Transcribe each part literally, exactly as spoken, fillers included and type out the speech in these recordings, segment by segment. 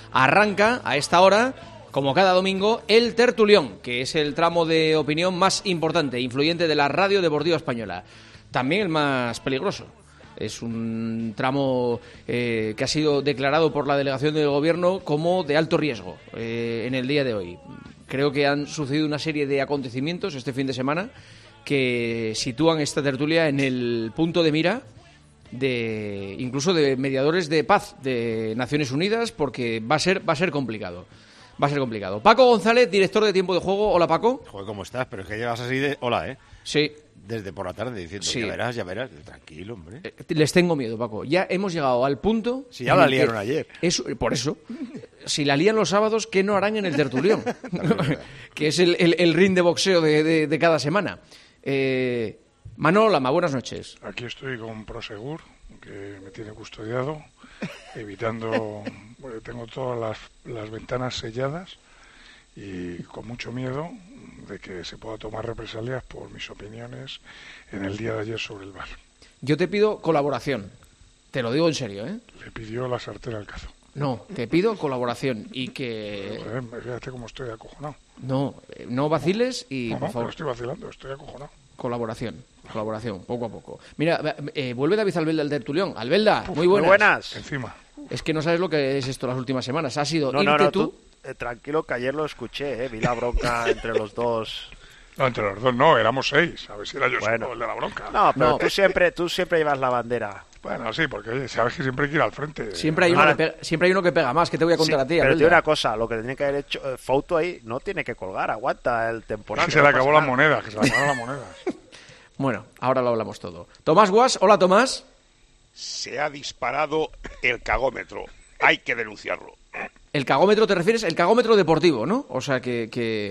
Arranca a esta hora, como cada domingo, el Tertulión, que es el tramo de opinión más importante e influyente de la radio deportiva española. También el más peligroso. Es un tramo eh, que ha sido declarado por la delegación del gobierno como de alto riesgo eh, en el día de hoy. Creo que han sucedido una serie de acontecimientos este fin de semana que sitúan esta tertulia en el punto de mira de incluso de mediadores de paz de Naciones Unidas, porque va a ser va a ser complicado. Va a ser complicado. Paco González, director de Tiempo de Juego. Hola, Paco. Joder, ¿cómo estás? Pero es que llevas así de... Hola, ¿eh? Sí. Desde por la tarde diciendo, sí. ya verás, ya verás. Tranquilo, hombre. Eh, les tengo miedo, Paco. Ya hemos llegado al punto... Si ya la liaron ayer. Es, por eso. Si la lían los sábados, ¿qué no harán en el Tertulión? Que es el, el, el ring de boxeo de, de, de cada semana. Eh, Manolo Lama, buenas noches. Aquí estoy con Prosegur, que me tiene custodiado, evitando... Bueno, tengo todas las, las ventanas selladas y con mucho miedo de que se pueda tomar represalias por mis opiniones en el día de ayer sobre el V A R. Yo te pido colaboración. Te lo digo en serio, ¿eh? Le pidió la sartén al cazo. No, te pido colaboración y que... Joder, fíjate cómo estoy acojonado. No, no vaciles y, no, no, por favor... no estoy vacilando, estoy acojonado. Colaboración, colaboración, poco a poco. Mira, eh, vuelve David Albelda al Tertulión. Albelda, Uf, muy buenas. Muy buenas. Encima. Es que no sabes lo que es esto las últimas semanas. Ha sido No, irte no, no, tú... tú eh, tranquilo, que ayer lo escuché, eh, vi la bronca entre los dos. No, entre los dos no, éramos seis. A ver si era yo Bueno. solo el de la bronca. No, pero No. tú siempre tú siempre llevas la bandera. Bueno, sí, porque oye, sabes que siempre hay que ir al frente. Siempre hay, uno Ahora- que pega, siempre hay uno que pega más, que te voy a contar Sí, a ti, pero Albelda. tiene una cosa, lo que tenía que haber hecho, eh, Fouto ahí no tiene que colgar, aguanta el temporal. Que que se no le pasa acabó la nada. moneda, que se le acabó la moneda. Bueno, ahora lo hablamos todo. Tomás Guas, hola Tomás. Se ha disparado el cagómetro. Hay que denunciarlo. El cagómetro, ¿te refieres? El cagómetro deportivo, ¿no? O sea que... que...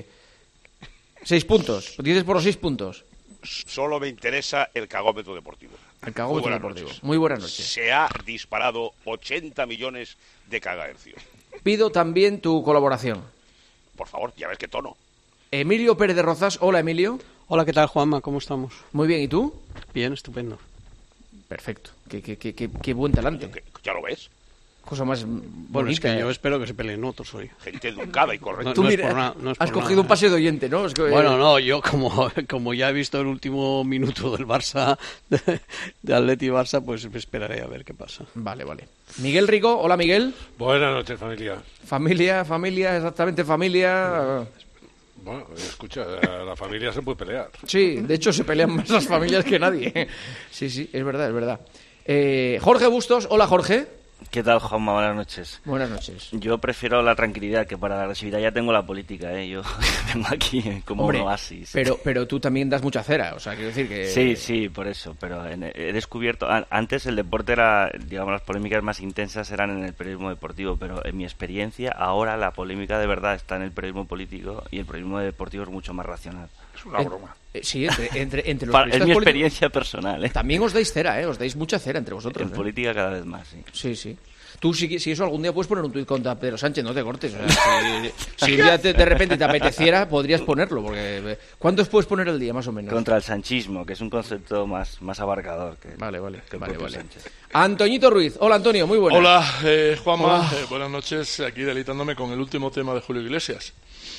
Seis puntos. Lo dices por los seis puntos. Solo me interesa el cagómetro deportivo. El cagómetro Muy buenas deportivo. noches. Muy buenas noches. Se ha disparado ochenta millones de cagahercios. Pido también tu colaboración. Por favor, ya ves qué tono. Emilio Pérez de Rozas. Hola, Emilio. Hola, ¿qué tal, Juanma? ¿Cómo estamos? Muy bien, ¿y tú? Bien, estupendo. Perfecto. Qué, qué, qué, qué, qué buen talante. Que- ¿Ya lo ves? Cosa más Bueno, bonita. es que ¿eh? yo espero que se peleen otros hoy. Gente educada y correcta. No, Tú no mira, es por nada, no es has por cogido nada, un pase de oyente, ¿no? Es que, Bueno, eh, no, yo como, como ya he visto el último minuto del Barça, de, de Atleti Barça, pues esperaré a ver qué pasa. Vale, vale. Miguel Rico. Hola, Miguel. Buenas noches, familia. Familia, familia, exactamente familia. Bueno, escucha, la familia se puede pelear. Sí, de hecho se pelean más las familias que nadie. Sí, sí, es verdad, es verdad. Eh, Jorge Bustos. Hola, Jorge. ¿Qué tal, Juanma? Buenas noches. Buenas noches. Yo prefiero la tranquilidad, que para la agresividad ya tengo la política, ¿eh? Yo vengo aquí como Hombre, un oasis. pero, pero tú también das mucha cera, o sea, quiero decir que... Sí, sí, por eso, pero en- he descubierto... an- Antes el deporte era, digamos, las polémicas más intensas eran en el periodismo deportivo, pero en mi experiencia ahora la polémica de verdad está en el periodismo político y el periodismo deportivo es mucho más racional. Es una Eh, broma. eh, sí, entre, entre, entre los Pa- es periodistas mi políticos experiencia personal, ¿eh? también os dais cera, ¿eh? Os dais mucha cera entre vosotros. En ¿eh? política cada vez más, sí. Sí, sí. Tú, si, si eso algún día puedes poner un tuit contra Pedro Sánchez, no te cortes. O sea, si, si un día te- de repente te apeteciera, podrías ponerlo. Porque ¿cuántos puedes poner al día, más o menos? Contra el sanchismo, que es un concepto más, más abarcador que, Vale, vale, que el vale, propio vale. Sánchez. Antoñito Ruiz. Hola, Antonio, muy buenas. Hola, eh, Juanma. Hola. Eh, buenas noches. Aquí deleitándome con el último tema de Julio Iglesias.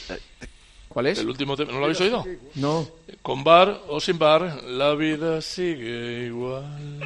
¿Cuál es? El último tema, ¿no lo habéis oído? No. Con bar o sin bar, la vida sigue igual.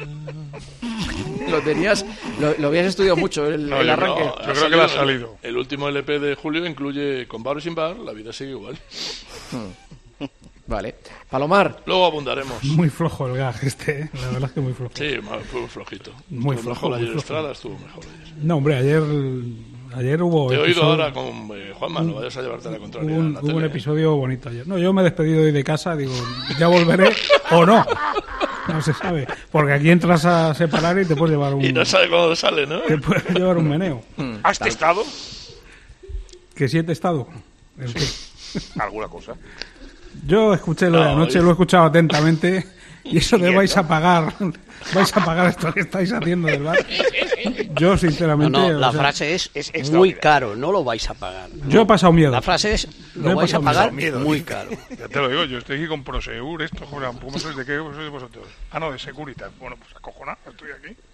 Lo tenías, lo, lo habías estudiado mucho, el, No, el yo arranque. no. Yo creo que le ha salido. El, el último L P de Julio incluye con bar o sin bar, la vida sigue igual. Vale. Palomar. Luego abundaremos. Muy flojo el gag este, ¿eh? La verdad es que muy flojo. Sí, ma- fue muy flojito. Muy Fue flojo, mejor muy ayer flojo. Estrada, estuvo mejor ayer. No, hombre, ayer, ayer hubo... Te he oído episodio- ahora con eh, Juanma, no vayas a llevarte la Hubo contraria. un, en la hubo un tele, ¿eh? episodio bonito ayer. No, yo me he despedido hoy de casa, digo, ya volveré o no. No se sabe. Porque aquí entras a separar y te puedes llevar un... Y no sabe cuándo sale, ¿no? Te puedes llevar un meneo. ¿Has testado Que si he testado. ¿El qué? alguna cosa? Yo escuché lo de No, anoche, yo- lo he escuchado atentamente. Y eso de vais a pagar, vais a pagar esto que estáis haciendo del bar. Yo, No, sinceramente... no, o la sea, frase es, es muy extraordinario. caro, no lo vais a pagar. Yo he pasado miedo. La frase es, Yo he lo vais a pasado pagar miedo. muy caro. Ya te lo digo, yo estoy aquí con Prosegur, esto, joder, ¿cómo sois de qué sois vosotros? Ah, no, de Securitas. Bueno, pues acojonado, estoy aquí.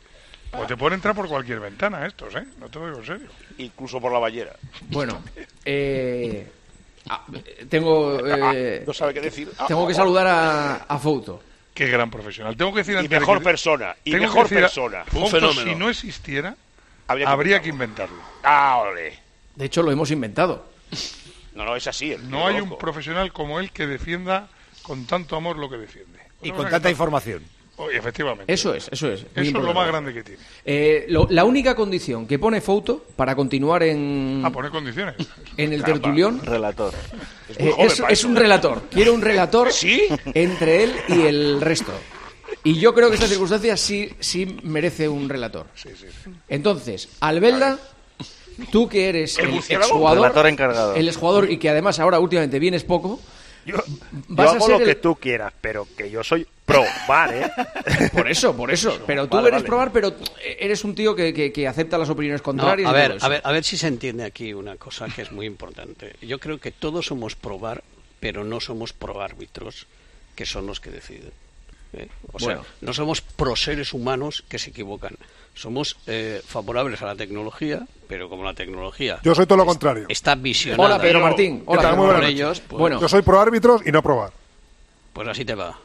Pues te pueden entrar por cualquier ventana estos, ¿eh? No te lo digo en serio. Incluso por la ballera. Bueno, eh, ah, tengo eh, No sabe qué decir. Ah, tengo que ah, saludar a, a Fouto. Qué gran profesional. Tengo que decir Y antes de mejor que- persona. Y tengo que mejor decir a- persona. Un Fouto, fenómeno. si no existiera, Habría que habría que inventarlo. inventarlo. Ah, ole. De hecho, lo hemos inventado. No, no, es así. el No tío hay loco. un profesional como él que defienda con tanto amor lo que defiende. Y Una con cosa tanta que- información. Oh, efectivamente. Eso es, eso es. muy Eso es lo importante. más grande que tiene. Eh, lo- la única condición que pone Fouto para continuar en, Ah, poner condiciones. en el Caramba. tertulión Relator. Es muy eh, joven es, para es eso. un relator. Quiero un relator ¿Sí? entre él y el resto. Y yo creo que esta circunstancia sí, sí merece un relator. Sí, sí, sí. Entonces, Albelda, tú que eres ¿El el murciélago? exjugador, Relator encargado. el exjugador y que además ahora últimamente vienes poco, Yo, vas yo a hago ser lo que el- tú quieras, pero que yo soy pro bar, ¿eh? por eso, por eso. Pero tú Vale, eres vale. probar, pero eres un tío que, que- que acepta las opiniones No, contrarias. a y ver, todo eso. a ver, a ver si se entiende aquí una cosa que es muy importante. Yo creo que todos somos probar, pero no somos pro árbitros, que son los que deciden. ¿eh? O sea, Bueno. no somos pro seres humanos que se equivocan. Somos eh, favorables a la tecnología, pero como la tecnología Yo soy todo lo contrario. está visionada Hola, Pedro Martín. Hola, ¿Qué tal? Pedro Muy por buenas Martín. ellos, pues, Bueno, Yo soy pro árbitros y no probar. pues así te va.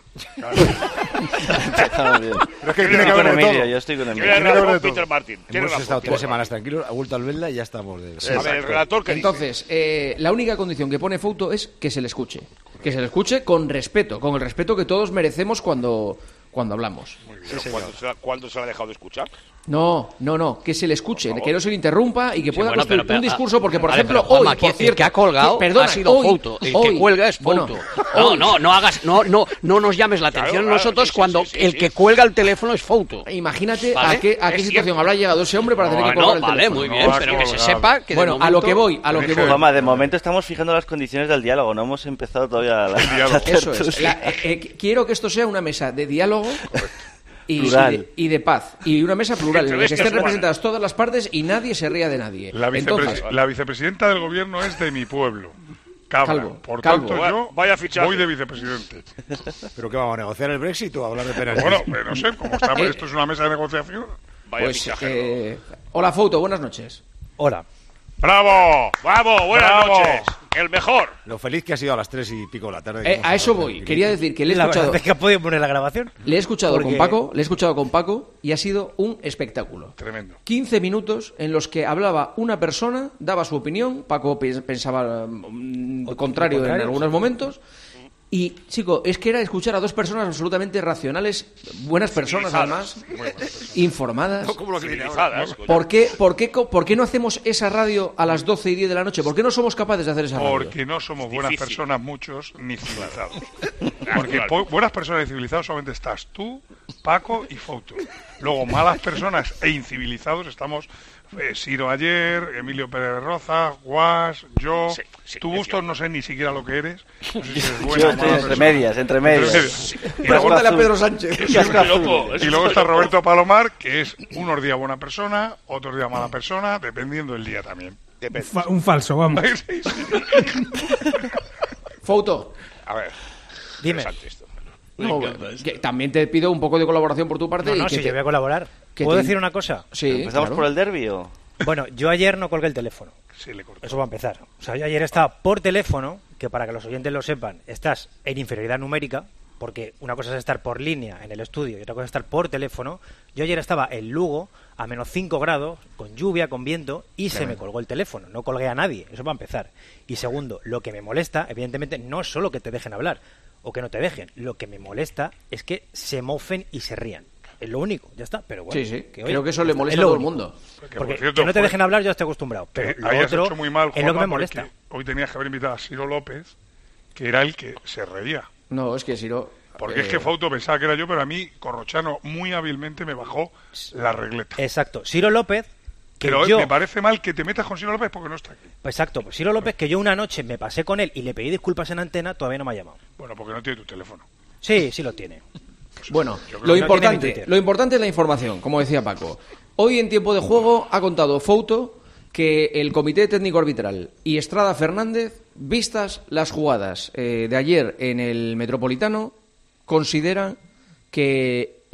Empezamos bien. Pero es que Yo tiene que estoy haber con de Emilio, todo. yo estoy con Tiene Emilio. que haber de razón todo. Peter Martin. Tiene Hemos razón, estado tres Peter semanas tranquilos, ha vuelto al Velda y ya estamos de... Martin. A ver, el relator que entonces, eh, la única condición que pone Fouto es que se le escuche. Que se le escuche con respeto, con el respeto que todos merecemos cuando, cuando hablamos. dice. ¿Cuándo se, la- ¿Cuándo se la ha dejado de escuchar? No, no, no, que se le escuche, que no se le interrumpa y que Sí, pueda bueno, construir pero- pero- un discurso, porque, por vale, ejemplo, pero, Juanma, hoy, por que- el cierto... que ha colgado que- perdona, ha sido hoy, Fouto, el hoy, que cuelga es bueno, Fouto. No, hoy- no, no hagas, no, no, no nos llames la Claro, atención claro, nosotros sí, sí, cuando sí, sí, el sí. que cuelga el teléfono es Fouto. Imagínate ¿Vale? a qué, a qué Es situación cierto. habrá llegado ese hombre para tener que colgar No, el vale, teléfono. muy No, bien, ha pero que se colgado. sepa que de Bueno, a momento- lo que voy, a lo que voy. Juanma, de momento estamos fijando las condiciones del diálogo, no hemos empezado todavía la, diálogo. la Eso es. tertulia. La- eh, eh, quiero que esto sea una mesa de diálogo y, Plural. y de, y de paz. Y una mesa plural en la que Entre estén bestias representadas todas las partes y nadie se ría de nadie. La, vicepres- Entonces, la vicepresidenta del gobierno es de mi pueblo. Cabra. Calvo, Por Calvo. tanto, yo Vaya fichaje. voy de vicepresidente. ¿Pero qué vamos a negociar el Brexit o a hablar de penas? Bueno, eh, no sé, como está, Eh, esto es una mesa de negociación. Vaya pues, fichaje. eh, hola, Fouto, buenas noches. Hola. ¡Bravo! Vamos, buenas Bravo. noches. El mejor. Lo feliz que ha sido a las tres y pico de la tarde. que Eh, hemos a eso hablado voy. del Quería Brexit. decir que le he La escuchado, verdad es que ha podido poner la grabación. le he escuchado Porque- con Paco, le he escuchado con Paco y ha sido un espectáculo. Tremendo. quince minutos en los que hablaba una persona, daba su opinión, Paco pens- pensaba mm, contrario en contrario, algunos momentos. Y, chico, es que era escuchar a dos personas absolutamente racionales, buenas personas además, informadas. No como lo que viene ahora. Civilizadas, coño. ¿Por qué, por, qué, co- ¿Por qué no hacemos esa radio a las doce y diez de la noche? ¿Por qué no somos capaces de hacer esa radio? Porque no somos buenas difícil. personas muchos ni civilizados. Claro, Porque claro. po- buenas personas y civilizados solamente estás tú, Paco y Fouto. Luego malas personas e incivilizados estamos eh, Ciro ayer, Emilio Pérez Roza, Guas, yo. Sí, sí, tú es Bustos cierto. no sé ni siquiera lo que eres. No sé si eres buena Yo o estoy mala entre persona. medias, entre medias. Y luego, Pregúntale a Pedro Sánchez. Es muy loco. y luego está Roberto Palomar, que es unos días buena persona, otros días mala persona, dependiendo del día también. Depende. Fa- un falso, vamos. Sí, sí. Fouto, A ver. Dime. Interesante esto. no, que también te pido un poco de colaboración por tu parte. No, y no, que si te- te voy a colaborar. que ¿Puedo te- decir una cosa? Sí, ¿Empezamos claro. por el derbi o...? Bueno, yo ayer no colgué el teléfono. Sí, le corto. Eso va a empezar. O sea, yo ayer estaba por teléfono, que para que los oyentes lo sepan, estás en inferioridad numérica, porque una cosa es estar por línea en el estudio y otra cosa es estar por teléfono. Yo ayer estaba en Lugo, a menos cinco grados, con lluvia, con viento, y se me colgó el teléfono. No colgué a nadie. Eso va a empezar. Y segundo, lo que me molesta, evidentemente, no es solo que te dejen hablar o que no te dejen. Lo que me molesta es que se mofen y se rían. Es lo único, ya está. Pero bueno, Sí, sí. que, Creo oye, que eso le es molesta a lo todo el único. mundo. Porque, Porque por cierto, que no te fue- dejen hablar, yo estoy acostumbrado. Pero Eh, lo hayas otro hecho muy mal, es lo que Juanma, me molesta. porque hoy tenías que haber invitado a Ciro López, que era el que se reía. No, es que si no... Porque eh, es que Fouto pensaba que era yo, pero a mí Corrochano muy hábilmente me bajó la regleta. Exacto. Ciro López, que Pero yo... me parece mal que te metas con Ciro López porque no está aquí. Exacto, pues Ciro López, que yo una noche me pasé con él y le pedí disculpas en antena, todavía no me ha llamado. Bueno, porque no tiene tu teléfono. Sí, sí lo tiene. Bueno, Yo creo lo que no importante, tiene ni Twitter. lo importante es la información, como decía Paco. Hoy en tiempo de juego ha contado Fouto que el Comité Técnico Arbitral y Estrada Fernández, vistas las jugadas eh, de ayer en el Metropolitano, consideran que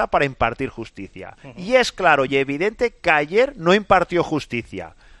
está para impartir justicia. Uh-huh. Y es claro y evidente que ayer no impartió justicia.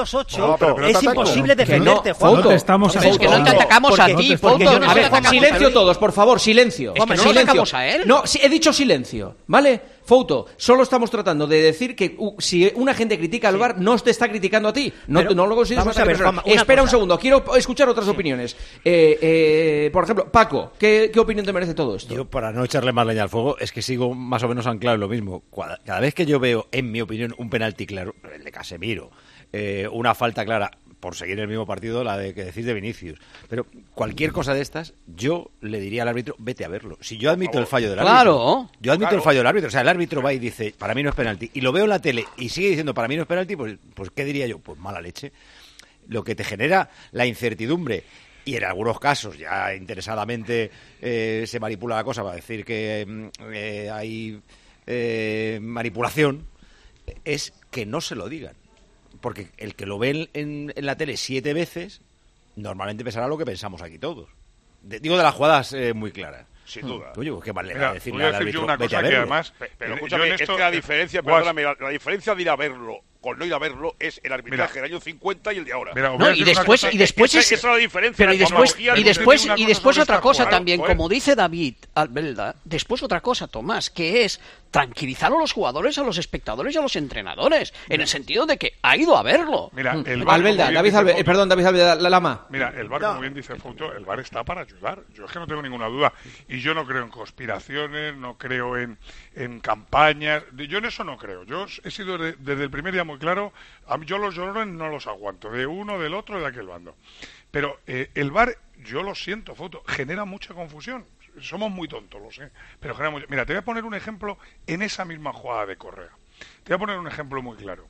los ocho, No, pero que no te es ataco. imposible Que defenderte, no, Juan. Fouto. No te estamos Pero es que no atacando. te atacamos Porque- a ti, porque Fouto. yo no A sé ver, atacamos silencio a él. todos, por favor, silencio. Es que no lo silencio. atacamos a él. No, sí, he dicho silencio, ¿vale? Fouto, solo estamos tratando de decir que uh, si una gente critica al V A R, no te está criticando a ti. No, Pero no lo consideres vamos un a ver, ataque personal. Juanma, una Espera un cosa. segundo, quiero escuchar otras opiniones. Eh, eh, por ejemplo, Paco, ¿qué, ¿qué opinión te merece todo esto? Yo, para no echarle más leña al fuego, es que sigo más o menos anclado en lo mismo. Cada, cada vez que yo veo, en mi opinión, un penalti claro, el de Casemiro, eh, una falta clara, por seguir el mismo partido, la de que decís de Vinicius. Pero cualquier cosa de estas, yo le diría al árbitro, vete a verlo. Si yo admito el fallo del árbitro, Claro. yo admito Claro. el fallo del árbitro, o sea, el árbitro va y dice, para mí no es penalti, y lo veo en la tele y sigue diciendo, para mí no es penalti, pues, pues ¿qué diría yo? Pues mala leche. Lo que te genera la incertidumbre, y en algunos casos ya interesadamente eh, se manipula la cosa para decir que eh, hay eh, manipulación, es que no se lo digan. Porque el que lo ve en, en, en la tele siete veces, normalmente pensará lo que pensamos aquí todos. De, digo de las jugadas eh, muy claras. Sin duda. Oye, pues qué mal le Mira, va a decirle voy a al decir yo árbitro, una vete cosa a que verlo. además, pero, pero yo escúchame, en es esto- que la diferencia, Guas- perdóname, la, la diferencia de ir a verlo con no ir a verlo es el arbitraje Mira. del año cincuenta y el de ahora. Mira, os voy No, a y decir una después, cosa. y después Esa- es, esa es la diferencia, pero la y después, tecnología, y no después, te digo una y cosa después sobre otra esta cosa jugada, también, joder. como dice David Albelda, después otra cosa, Tomás, que es tranquilizar a los jugadores, a los espectadores y a los entrenadores, en el sentido de que ha ido a verlo. Mira, Mm. el VAR, Albelda, como bien David dice Albe, Fouto- eh, perdón, David Albelda, la Lama. Mira, el VAR, como bien dice Fouto, el VAR está para ayudar. Yo es que no tengo ninguna duda. Y yo no creo en conspiraciones, no creo en, en campañas. Yo en eso no creo. Yo he sido de- desde el primer día muy claro. A mí, yo los llorones no los aguanto. De uno, del otro, de aquel bando. Pero eh, el VAR, yo lo siento, Fouto, genera mucha confusión. Somos muy tontos, lo sé. Pero genera mucha... Mira, te voy a poner un ejemplo en esa misma jugada de Correa. Te voy a poner un ejemplo muy claro.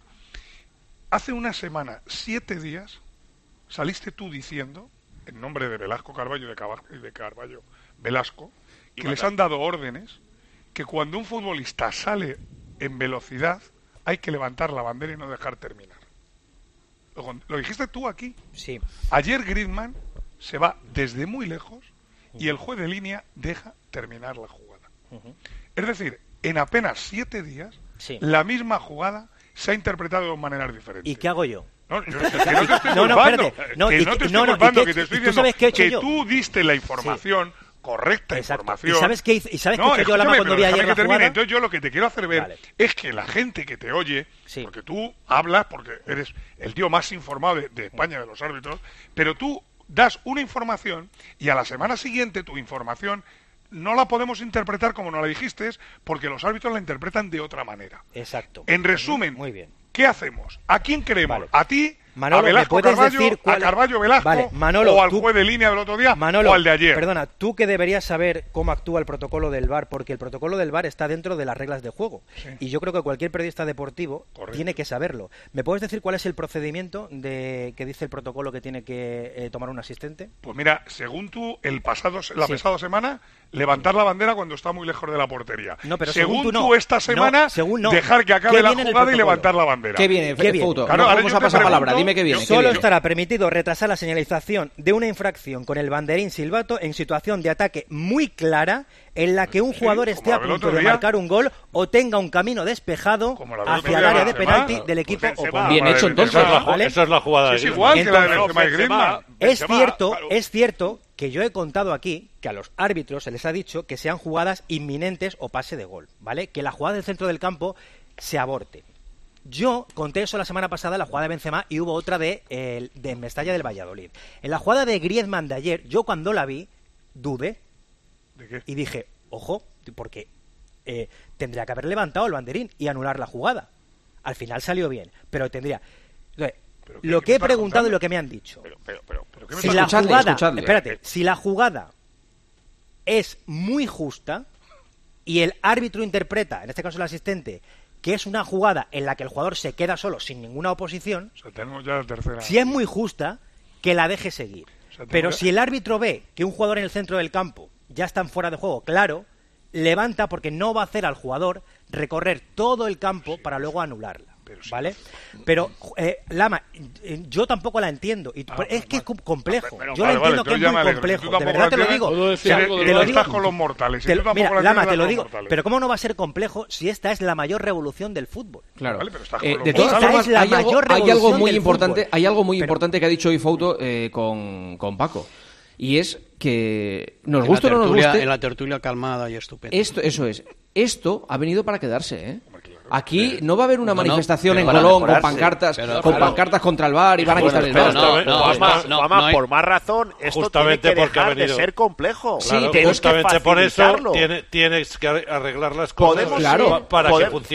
Hace una semana, siete días, saliste tú diciendo, en nombre de Velasco Carballo y de, Caba- y de Carballo Velasco, que les han dado órdenes que cuando un futbolista sale en velocidad hay que levantar la bandera y no dejar terminar. Lo, lo dijiste tú aquí. Sí. Ayer Griezmann se va desde muy lejos y el juez de línea deja terminar la jugada. Ujú. Es decir, en apenas siete días, Sí. la misma jugada se ha interpretado de dos maneras diferentes. ¿Y qué hago yo? No, yo, que no te estoy No, no, culpando, espérate. No, que y no que- te estoy no, no, y culpando, que- que te estoy ¿y tú diciendo sabes qué he hecho que yo? tú diste la información, correcta Exacto. información. ¿Y sabes qué hice- y sabes qué no, he hecho yo, Lama, escúchame, cuando pero vi ayer déjame la que termine. jugada? Entonces yo lo que te quiero hacer ver Vale. es que la gente que te oye, Sí. porque tú hablas, porque eres el tío más informado de, de España, de los árbitros, pero tú das una información y a la semana siguiente tu información no la podemos interpretar como nos la dijiste, porque los árbitros la interpretan de otra manera. Exacto. En resumen, Muy bien. ¿qué hacemos? ¿A quién creemos? Vale. ¿A ti? Manolo, ¿A Velasco ¿me puedes Carballo? decir cuál ¿A es- Carballo Velasco? Vale, Manolo, ¿O al tú- juez de línea del otro día? Manolo, ¿O al de ayer? Perdona, tú que deberías saber cómo actúa el protocolo del VAR, porque el protocolo del VAR está dentro de las reglas de juego. Sí. Y yo creo que cualquier periodista deportivo Correcto. tiene que saberlo. ¿Me puedes decir cuál es el procedimiento de que dice el protocolo que tiene que eh, tomar un asistente? Pues mira, según tú, el pasado, la Sí. pasada semana, levantar la bandera cuando está muy lejos de la portería. No, pero según, según tú tú, no. esta No, semana, según no. dejar que acabe ¿Qué la viene en el jugada y protocolo? levantar la bandera. ¿Qué viene, ¿Qué viene? Fouto? Claro, no ahora vamos yo a te pasar palabra, pregunto, dime qué viene. yo- qué Solo viene. estará permitido retrasar la señalización de una infracción con el banderín silbato en situación de ataque muy clara en la que un Sí, jugador como esté la a del punto otro de día. marcar un gol o tenga un camino despejado Como la del otro hacia el día, área de Benzema. penalti del Pues equipo Benzema. oponente. Bien Vale, hecho, Benzema. entonces. Esa es la, ¿Vale? esa es la jugada Sí, de es Griezmann. igual que la de Entonces, Benzema y Griezmann. Es Benzema, cierto, claro. es cierto que yo he contado aquí que a los árbitros se les ha dicho que sean jugadas inminentes o pase de gol, ¿vale? Que la jugada del centro del campo se aborte. Yo conté eso la semana pasada, la jugada de Benzema, y hubo otra de, eh, de Mestalla del Valladolid. En la jugada de Griezmann de ayer, yo cuando la vi, dudé ¿De qué? y dije, ojo, porque eh, tendría que haber levantado el banderín y anular la jugada. Al final salió bien, pero tendría... Entonces, ¿Pero qué- lo qué que me he estás preguntado y contando? lo que me han dicho. Pero, pero, pero, pero ¿qué me Si estás la Escuchadle, jugada, escuchadle. espérate, si la jugada es muy justa y el árbitro interpreta, en este caso el asistente, que es una jugada en la que el jugador se queda solo sin ninguna oposición, O sea, tenemos ya la tercera. si es muy justa, que la deje seguir. O sea, Pero tengo- si el árbitro ve que un jugador en el centro del campo ya está fuera de juego, claro, levanta porque no va a hacer al jugador recorrer todo el campo para luego anularla. Pero sí. ¿Vale? Pero, eh, Lama, eh, yo tampoco la entiendo. Y Ah, es que es com- complejo. pero- yo vale, lo vale, entiendo que entonces es ya muy me alegro. complejo. Si tú De tampoco verdad la te lo entiendes, digo. ¿puedo decir O sea, algo de te lo lo que digo. estás con los mortales. Si Te tú lo- tampoco mira, la Lama, entiendes, te lo con digo. los mortales. Pero ¿cómo no va a ser complejo si esta es la mayor revolución del fútbol? Claro. Vale, pero estás Eh, con los de todas Esta formas, es la hay algo, mayor hay algo revolución muy del importante, fútbol. hay algo muy Pero- importante que ha dicho hoy Fouto eh, con, con Paco. Y es que nos En guste o la no nos tertulia- guste, En la tertulia calmada y estupenda. esto, eso es. Esto ha venido para quedarse, ¿eh? Aquí no va a haber una No, no, manifestación pero en para Colón con mejorarse. pancartas, Pero, con claro. pancartas contra el VAR y van a quitar el pero VAR. no, no, Juanma, esto- no, Juanma, no hay- por más razón, esto Justamente tiene que porque ha dejar de venido- ser complejo. Sí, Claro, pero es que justamente por eso facilitarlo. tiene- tienes que arreglar las cosas Podemos- Claro. pa- para podemos- que funcionen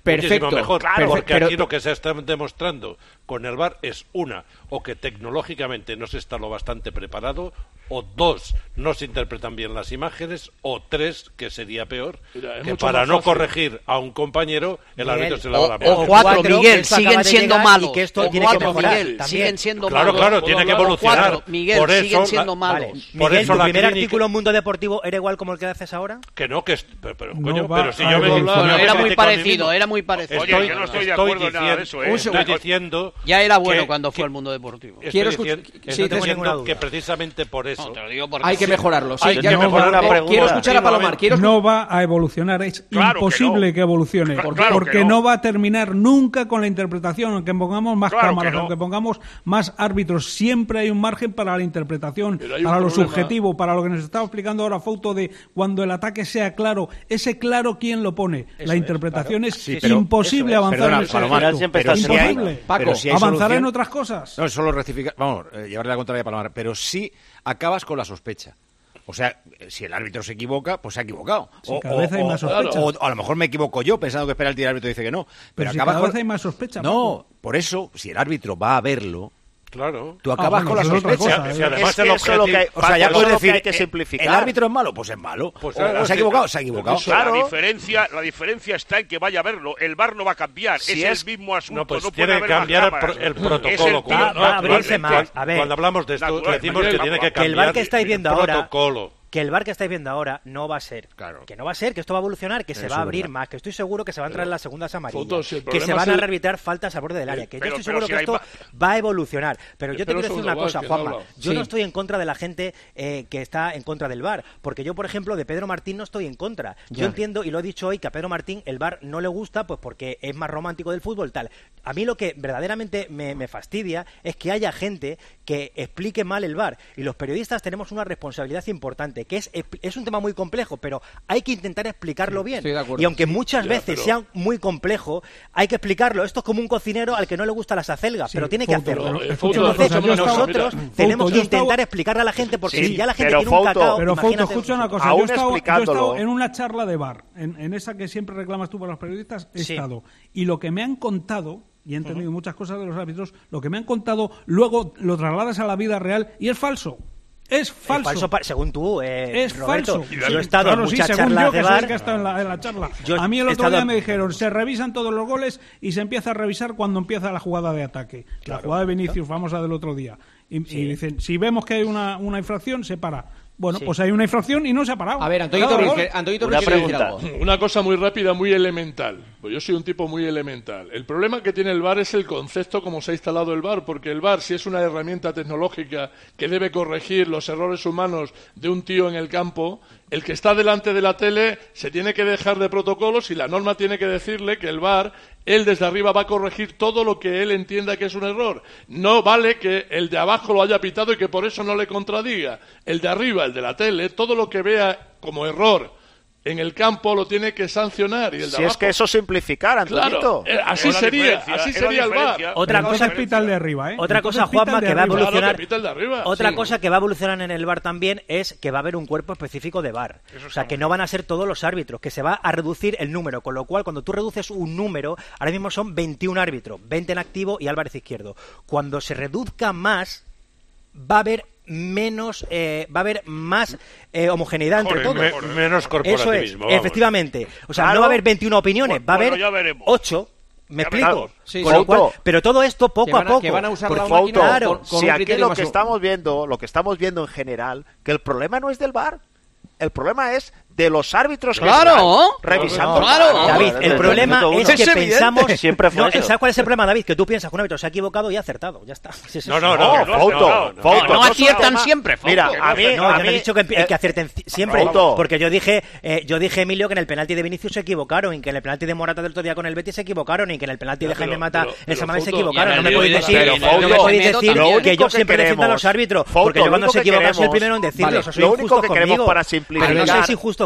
Perfecto. muchísimo mejor. Claro, porque pero- aquí lo que se está demostrando con el V A R es una, o que tecnológicamente no se está lo bastante preparado, o dos, no se interpretan bien las imágenes, o tres, que sería peor, Mira, es que mucho para más no fácil. corregir a un compañero, el Miguel, árbitro se lava la O mano. cuatro, que Miguel, esto acaba siguen de siendo llegar malos. y que esto O tiene que cuatro, mejorar Miguel, también. siguen siendo Claro, malos. claro, ¿Puedo tiene que hablar? evolucionar. Cuatro, Miguel, Por eso, siguen siendo la- malos. Vale. Por Miguel, eso ¿tu la primer clínica- artículo en Mundo Deportivo era igual como el que haces ahora? Que no, que es, pero, pero, No coño, va pero si a yo me evolucionar. Bueno, yo me era muy critico a mí parecido, mismo. era muy parecido. Oye, Estoy, yo no estoy de estoy acuerdo en nada diciendo, de eso, ¿eh? estoy Un segundo. diciendo Ya era bueno que- cuando que- fue al Mundo Deportivo. Estoy Quiero diciendo, escuchar- estoy sí, tengo diciendo ninguna duda. que precisamente por eso No, te lo digo porque Hay que sí. mejorarlo. Sí, Hay ya que no- mejorar una eh, pregunta. Quiero escuchar a Palomar. Quiero No va a evolucionar, es Claro que imposible no. que, evolucione, Cla- claro porque que no. no. va a terminar nunca con la interpretación, aunque pongamos más Claro que cámaras, no. aunque pongamos más árbitros, siempre hay un margen para la interpretación, Pero hay para un lo problema. subjetivo, para lo que nos estaba explicando ahora Fouto de cuando el ataque sea claro. Ese claro, ¿quién lo pone? Eso la es, interpretación es Sí, pero- imposible eso es. avanzar Perdona, en ese Palomar, aspecto. siempre pero está si hay- imposible. Paco, pero si hay Avanzar solución- en otras cosas. No, solo rectificar, vamos, eh, llevarle la contraria a Palomar, pero sí acabas con la sospecha. O sea, eh, si el árbitro se equivoca, pues se ha equivocado. Sí, o, cada vez hay o- más o- sospechas. o- o a lo mejor me equivoco yo pensando que espera el tiro, el árbitro dice que no. Pero, Pero si acabas cada con... vez hay más sospecha, No, Paco. por eso, si el árbitro va a verlo, Claro. tú acabas bueno, con la eso es otra sospecha. cosa, Si ¿eh? además Es que el eso es lo que hay- objetivo- O sea, ya Paco, puedes eso es lo que decir, hay que eh, simplificar. el árbitro es malo, pues es malo. Pues O- ahora o se ha sí, equivocado, se ha equivocado. Eso, Claro. La diferencia, la diferencia está en que vaya a verlo. El V A R no va a cambiar. Si es, es- el mismo asunto. No, pues no puede tiene que haber más cambiar el, cámaras. pro- el Es protocolo. el Cuando- Va- va a abrirse cuando- más. A ver. Cuando hablamos de esto, Natural, decimos que Miguel, tiene que que el cambiar V A R que estáis viendo el ahora- protocolo. Que el V A R que estáis viendo ahora no va a ser. Claro. Que no va a ser, que esto va a evolucionar, que se Eso va a es abrir verdad. más, que estoy seguro que se va a entrar en las segundas amarillas, Fotos, si el que problema se van es a el- rearbitrar faltas al borde del área, que Pero- yo estoy pero seguro si que hay esto va- va a evolucionar. Pero yo te Pero quiero eso decir es una lo cosa, que Juanma. habla. Yo Sí. no estoy en contra de la gente eh, que está en contra del V A R, porque yo, por ejemplo, de Pedro Martín no estoy en contra. Yo Ya. entiendo, y lo he dicho hoy, que a Pedro Martín el V A R no le gusta, pues porque es más romántico del fútbol, tal. A mí lo que verdaderamente me, me fastidia es que haya gente que explique mal el V A R. Y los periodistas tenemos una responsabilidad importante, que es, es un tema muy complejo, pero hay que intentar explicarlo bien. estoy de acuerdo. Y aunque muchas ya, veces pero- sea muy complejo, hay que explicarlo. Esto es como un cocinero al que no le gustan las acelgas, Sí, pero tiene que Fouto, hacerlo. pero Eh, escucha Fouto, una Entonces, cosa, yo he estado- nosotros mira, tenemos Fouto, que yo he estado- intentar explicarle a la gente, porque Sí, si ya la gente pero tiene un Fouto- cacao, Pero Fouto, imagínate escucha una nosotros. cosa. Aún Yo he, estado, yo he explicándolo. estado en una charla de bar, en, en esa que siempre reclamas tú para los periodistas, he Sí. estado. Y lo que me han contado, y he entendido muchas cosas de los árbitros, lo que me han contado, luego lo trasladas a la vida real y es falso. Es Es falso. falso pa- según tú, eh, Es Roberto. falso. Yo he estado Claro, en sí, muchas según charlas yo, que de soy el bar. que he estado en la, en la charla. Yo a mí el he otro estado- día me dijeron, se revisan todos los goles y se empieza a revisar cuando empieza la jugada de ataque. La jugada de Vinicius, famosa del otro día. Y, y dicen, si vemos que hay una, una infracción, se para. Bueno, Sí. pues hay una infracción y no se ha parado. A ver, Antonio Cada Torres, gol. que- Antonio Una Torres quiere decir pregunta. algo. Una cosa muy rápida, muy elemental. Pues yo soy un tipo muy elemental. El problema que tiene el V A R es el concepto como se ha instalado el V A R, porque el V A R, si es una herramienta tecnológica que debe corregir los errores humanos de un tío en el campo, el que está delante de la tele se tiene que dejar de protocolos y la norma tiene que decirle que el V A R, él desde arriba va a corregir todo lo que él entienda que es un error. No vale que el de abajo lo haya pitado y que por eso no le contradiga. El de arriba, el de la tele, todo lo que vea como error en el campo lo tiene que sancionar. Y el de Si abajo, es que eso es simplificar, Antonito. claro, eh, así Es la sería, diferencia, así es la sería el V A R. diferencia. Otra Pero cosa entonces pita el de arriba, ¿eh? Otra Entonces cosa, pita el Juanma, de que va a arriba. evolucionar. Claro, que pita el de arriba. Otra Sí. cosa que va a evolucionar en el V A R también es que va a haber un cuerpo específico de V A R. O sea, que no van a ser todos los árbitros, que se va a reducir el número. Con lo cual, cuando tú reduces un número, ahora mismo son veintiún árbitros, veinte en activo y Álvarez Izquierdo. Cuando se reduzca más, va a haber menos, eh, va a haber más eh, homogeneidad entre Joder, todos. me- menos Eso es, corporativismo. vamos. efectivamente. O sea, Claro. no va a haber veintiuna opiniones, va a Bueno, haber ya veremos. ocho. ¿Me Ya explico? veremos. Sí, Con sí. lo cual- Fouto. pero todo esto poco Que van a a- poco. que van a usar Porque- la máquina claro, con- con si un aquí criterio lo más que u- estamos viendo, lo que estamos viendo en general, que el problema no es del V A R, el problema es de los árbitros que Claro. están revisando. Claro. el V A R. David, Claro, el desde problema el minuto es uno. que Es evidente. pensamos... Siempre fue No, eso. ¿sabes cuál es el problema, David? Que tú piensas que un árbitro se ha equivocado y ha acertado. Ya está. Si es No, eso. no, No, no, Fouto, no, no, Fouto, no, no es un aciertan tema- siempre, Fouto. Mira, Que a mí, No, a yo no mí- he dicho que, eh, que acierten ci- siempre, Fouto. porque yo dije, eh, yo dije, Emilio, que en el penalti de Vinicius se equivocaron, y que en el penalti de Morata del otro día con el Betis se equivocaron, y que en el penalti Ya, de Jaime pero- Mata pero- en pero, Samamés se Fouto, equivocaron. ya No me me podéis dio decir, pero, no me Fouto, podéis Semedo decir también. lo que único yo que siempre defiendo a los queremos- árbitros, Fouto, porque lo yo cuando único se que equivocan soy el queremos- primero en decirlo. Vale, eso soy lo injusto único que queremos conmigo. para Pero no simplificar- seáis injusto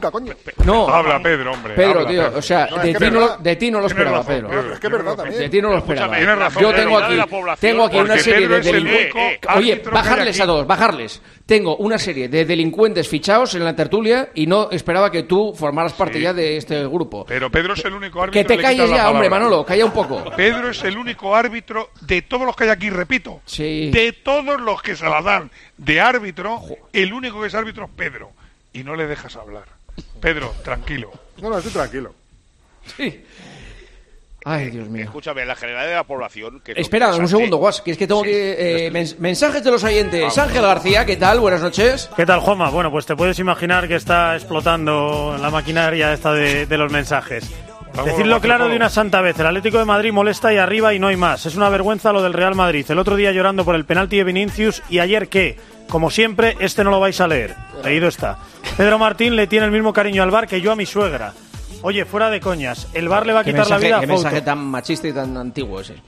nunca, coño. No. Habla, Pedro, hombre. Pedro, habla, tío, Pedro. o sea, No, es de, que ti es no, verdad. lo- de ti no lo Tienes esperaba, razón, Pedro. Pedro. Es que es verdad también. De ti no lo esperaba. Tienes razón, Yo Pedro, tengo de aquí, la población, tengo aquí una porque serie Pedro de es el delincuentes. único Oye, árbitro que hay bajarles aquí. a dos, bajarles. Tengo una serie de delincuentes fichados en la tertulia y no esperaba que tú formaras parte Sí. ya de este grupo. Pero Pedro es el único árbitro Que te le calles quitan la ya, hombre, palabra. Manolo, calla un poco. Pedro es el único árbitro de todos los que hay aquí, repito. Sí. De todos los que se la dan de árbitro, el único que es árbitro es Pedro. Y no le dejas hablar. Pedro, tranquilo. No, no, estoy tranquilo. Sí. Ay, Dios mío. Escúchame, la generalidad de la población... Que Espera, un segundo, Guas, que es que tengo Sí. que... eh, mens- mensajes de los oyentes. Ángel García, ¿qué tal? Buenas noches. ¿Qué tal, Juanma? Bueno, pues te puedes imaginar que está explotando la maquinaria esta de, de los mensajes. Decidlo claro de una santa vez, el Atlético de Madrid molesta y arriba y no hay más. Es una vergüenza lo del Real Madrid. El otro día llorando por el penalti de Vinicius y ayer ¿qué? Como siempre, este no lo vais a leer. Leído está. Pedro Martín le tiene el mismo cariño al V A R que yo a mi suegra. Oye, fuera de coñas, el V A R le va a quitar mensaje, la vida a Qué Fouto. mensaje tan machista y tan antiguo ese.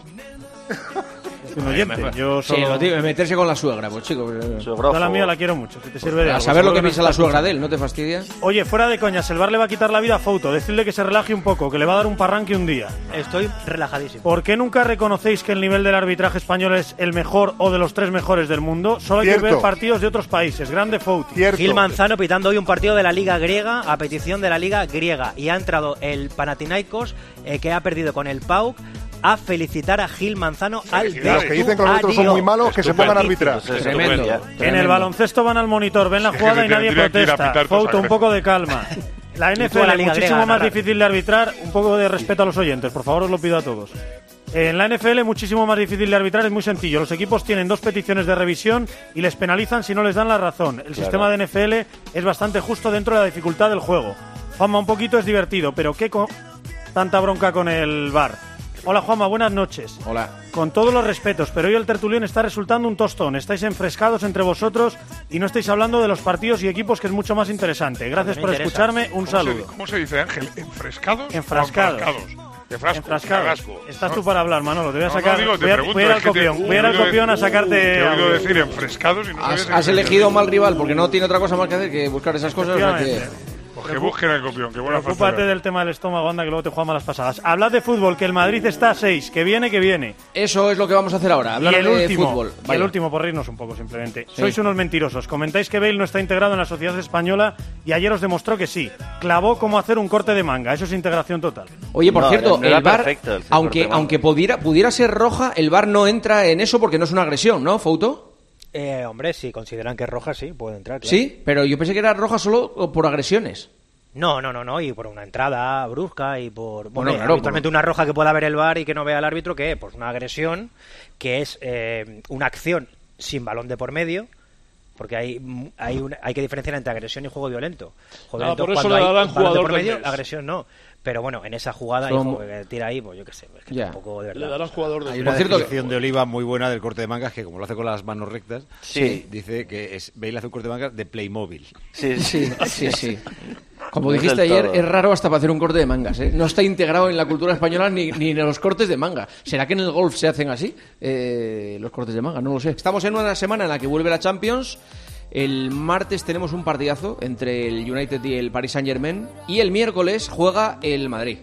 Un oyente, yo Sí, solo... lo tío, meterse con la suegra, pues chico. Yo la mía la quiero mucho, si te sirve de A algo. saber lo Seguro que no piensa la estás suegra escuchando. de él, ¿no te fastidia? Oye, fuera de coñas, el V A R le va a quitar la vida a Fouto. Decidle que se relaje un poco, que le va a dar un parranque un día. Estoy relajadísimo. ¿Por qué nunca reconocéis que el nivel del arbitraje español es el mejor o de los tres mejores del mundo? Solo hay Cierto. que ver partidos de otros países. Grande Fouto. Cierto. Gil Manzano pitando hoy un partido de la Liga Griega a petición de la Liga Griega. Y ha entrado el Panathinaikos, eh, que ha perdido con el P A U K, a felicitar a Gil Manzano al Y los que dicen que los otros son muy malos, que se pongan a arbitrar. Tremendo. En el baloncesto van al monitor, ven la Sí, jugada que y nadie tendrían que ir a protesta. pitar cosas Fouto, un poco de calma. La N Y F tú a la L, Liga muchísimo Griega, más narrar. difícil de arbitrar. Un poco de respeto a los oyentes, por favor, os lo pido a todos. En la N F L, muchísimo más difícil de arbitrar, es muy sencillo. Los equipos tienen dos peticiones de revisión y les penalizan si no les dan la razón. El sistema de N F L es bastante justo dentro de la dificultad del juego. Juanma, un poquito es divertido, pero ¿qué con tanta bronca con el V A R? Hola Juanma, buenas noches. Hola. Con todos los respetos, pero hoy el tertulión está resultando un tostón. Estáis enfrescados entre vosotros y no estáis hablando de los partidos y equipos, que es mucho más interesante. Gracias Me por interesa. escucharme. Un ¿Cómo se, saludo. ¿Cómo se dice, Ángel? ¿Enfrescados? Enfrascados. o enfrascados? De frasco, Enfrascados. de frasco. Estás No, tú para hablar, Manolo. Te voy a no, no, sacar. digo, te voy, a, pregunto, voy a ir al es que te- copión. Voy a ir al he oído copión a decir- sacarte. Te he oído audio. decir enfrescados y no Has, sabía has si- elegido mal rival porque no tiene otra cosa más que hacer que buscar esas cosas. o sea que- Efectivamente. Pues que busquen el copión, que buena Preocúpate factura. del tema del estómago, anda, que luego te juega malas pasadas. Hablad de fútbol, que el Madrid está a seis, que viene, que viene. Eso es lo que vamos a hacer ahora, hablar y el de último, fútbol. y el Vaya. último, por reírnos un poco simplemente. Sí. Sois unos mentirosos. Comentáis que Bale no está integrado en la sociedad española y ayer os demostró que sí. Clavó cómo hacer un corte de manga. Eso es integración total. Oye, por No, cierto, era el V A R, perfecto el aunque, corte manga. aunque pudiera, pudiera ser roja, el V A R no entra en eso porque no es una agresión, ¿no, Fouto? Eh, hombre, si consideran que es roja, sí, puede entrar. Claro. Sí, pero yo pensé que era roja solo por agresiones. No, no, no, no, y por una entrada brusca y por... Bueno, Bueno, claro, habitualmente una roja que pueda ver el V A R y que no vea el árbitro, ¿qué? Pues una agresión, que es eh, una acción sin balón de por medio, porque hay hay, una- hay que diferenciar entre agresión y juego violento. Juego Ah, violento por es eso cuando le hay darán balón de jugador por del medio, mes. agresión no. Pero bueno, en esa jugada, Son- hijo, que tira ahí, pues yo qué sé, es que Ya. tampoco de Le verdad. darán jugador Hay de una Por cierto, descripción de Oliva muy buena del corte de mangas que, como lo hace con las manos rectas, Sí. dice que es Bale hace un corte de mangas de Playmobil. Sí, Sí, sí, sí. Como No es dijiste del ayer, todo. es raro hasta para hacer un corte de mangas, ¿eh? No está integrado en la cultura española ni, ni en los cortes de manga. ¿Será que en el golf se hacen así eh, los cortes de manga? No lo sé. Estamos en una semana en la que vuelve la Champions. El martes tenemos un partidazo entre el United y el Paris Saint-Germain. Y el miércoles juega el Madrid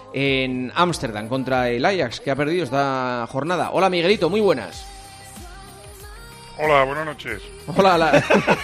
en Ámsterdam contra el Ajax, que ha perdido esta jornada. Hola, Miguelito, muy buenas. Hola, buenas noches. Hola, la-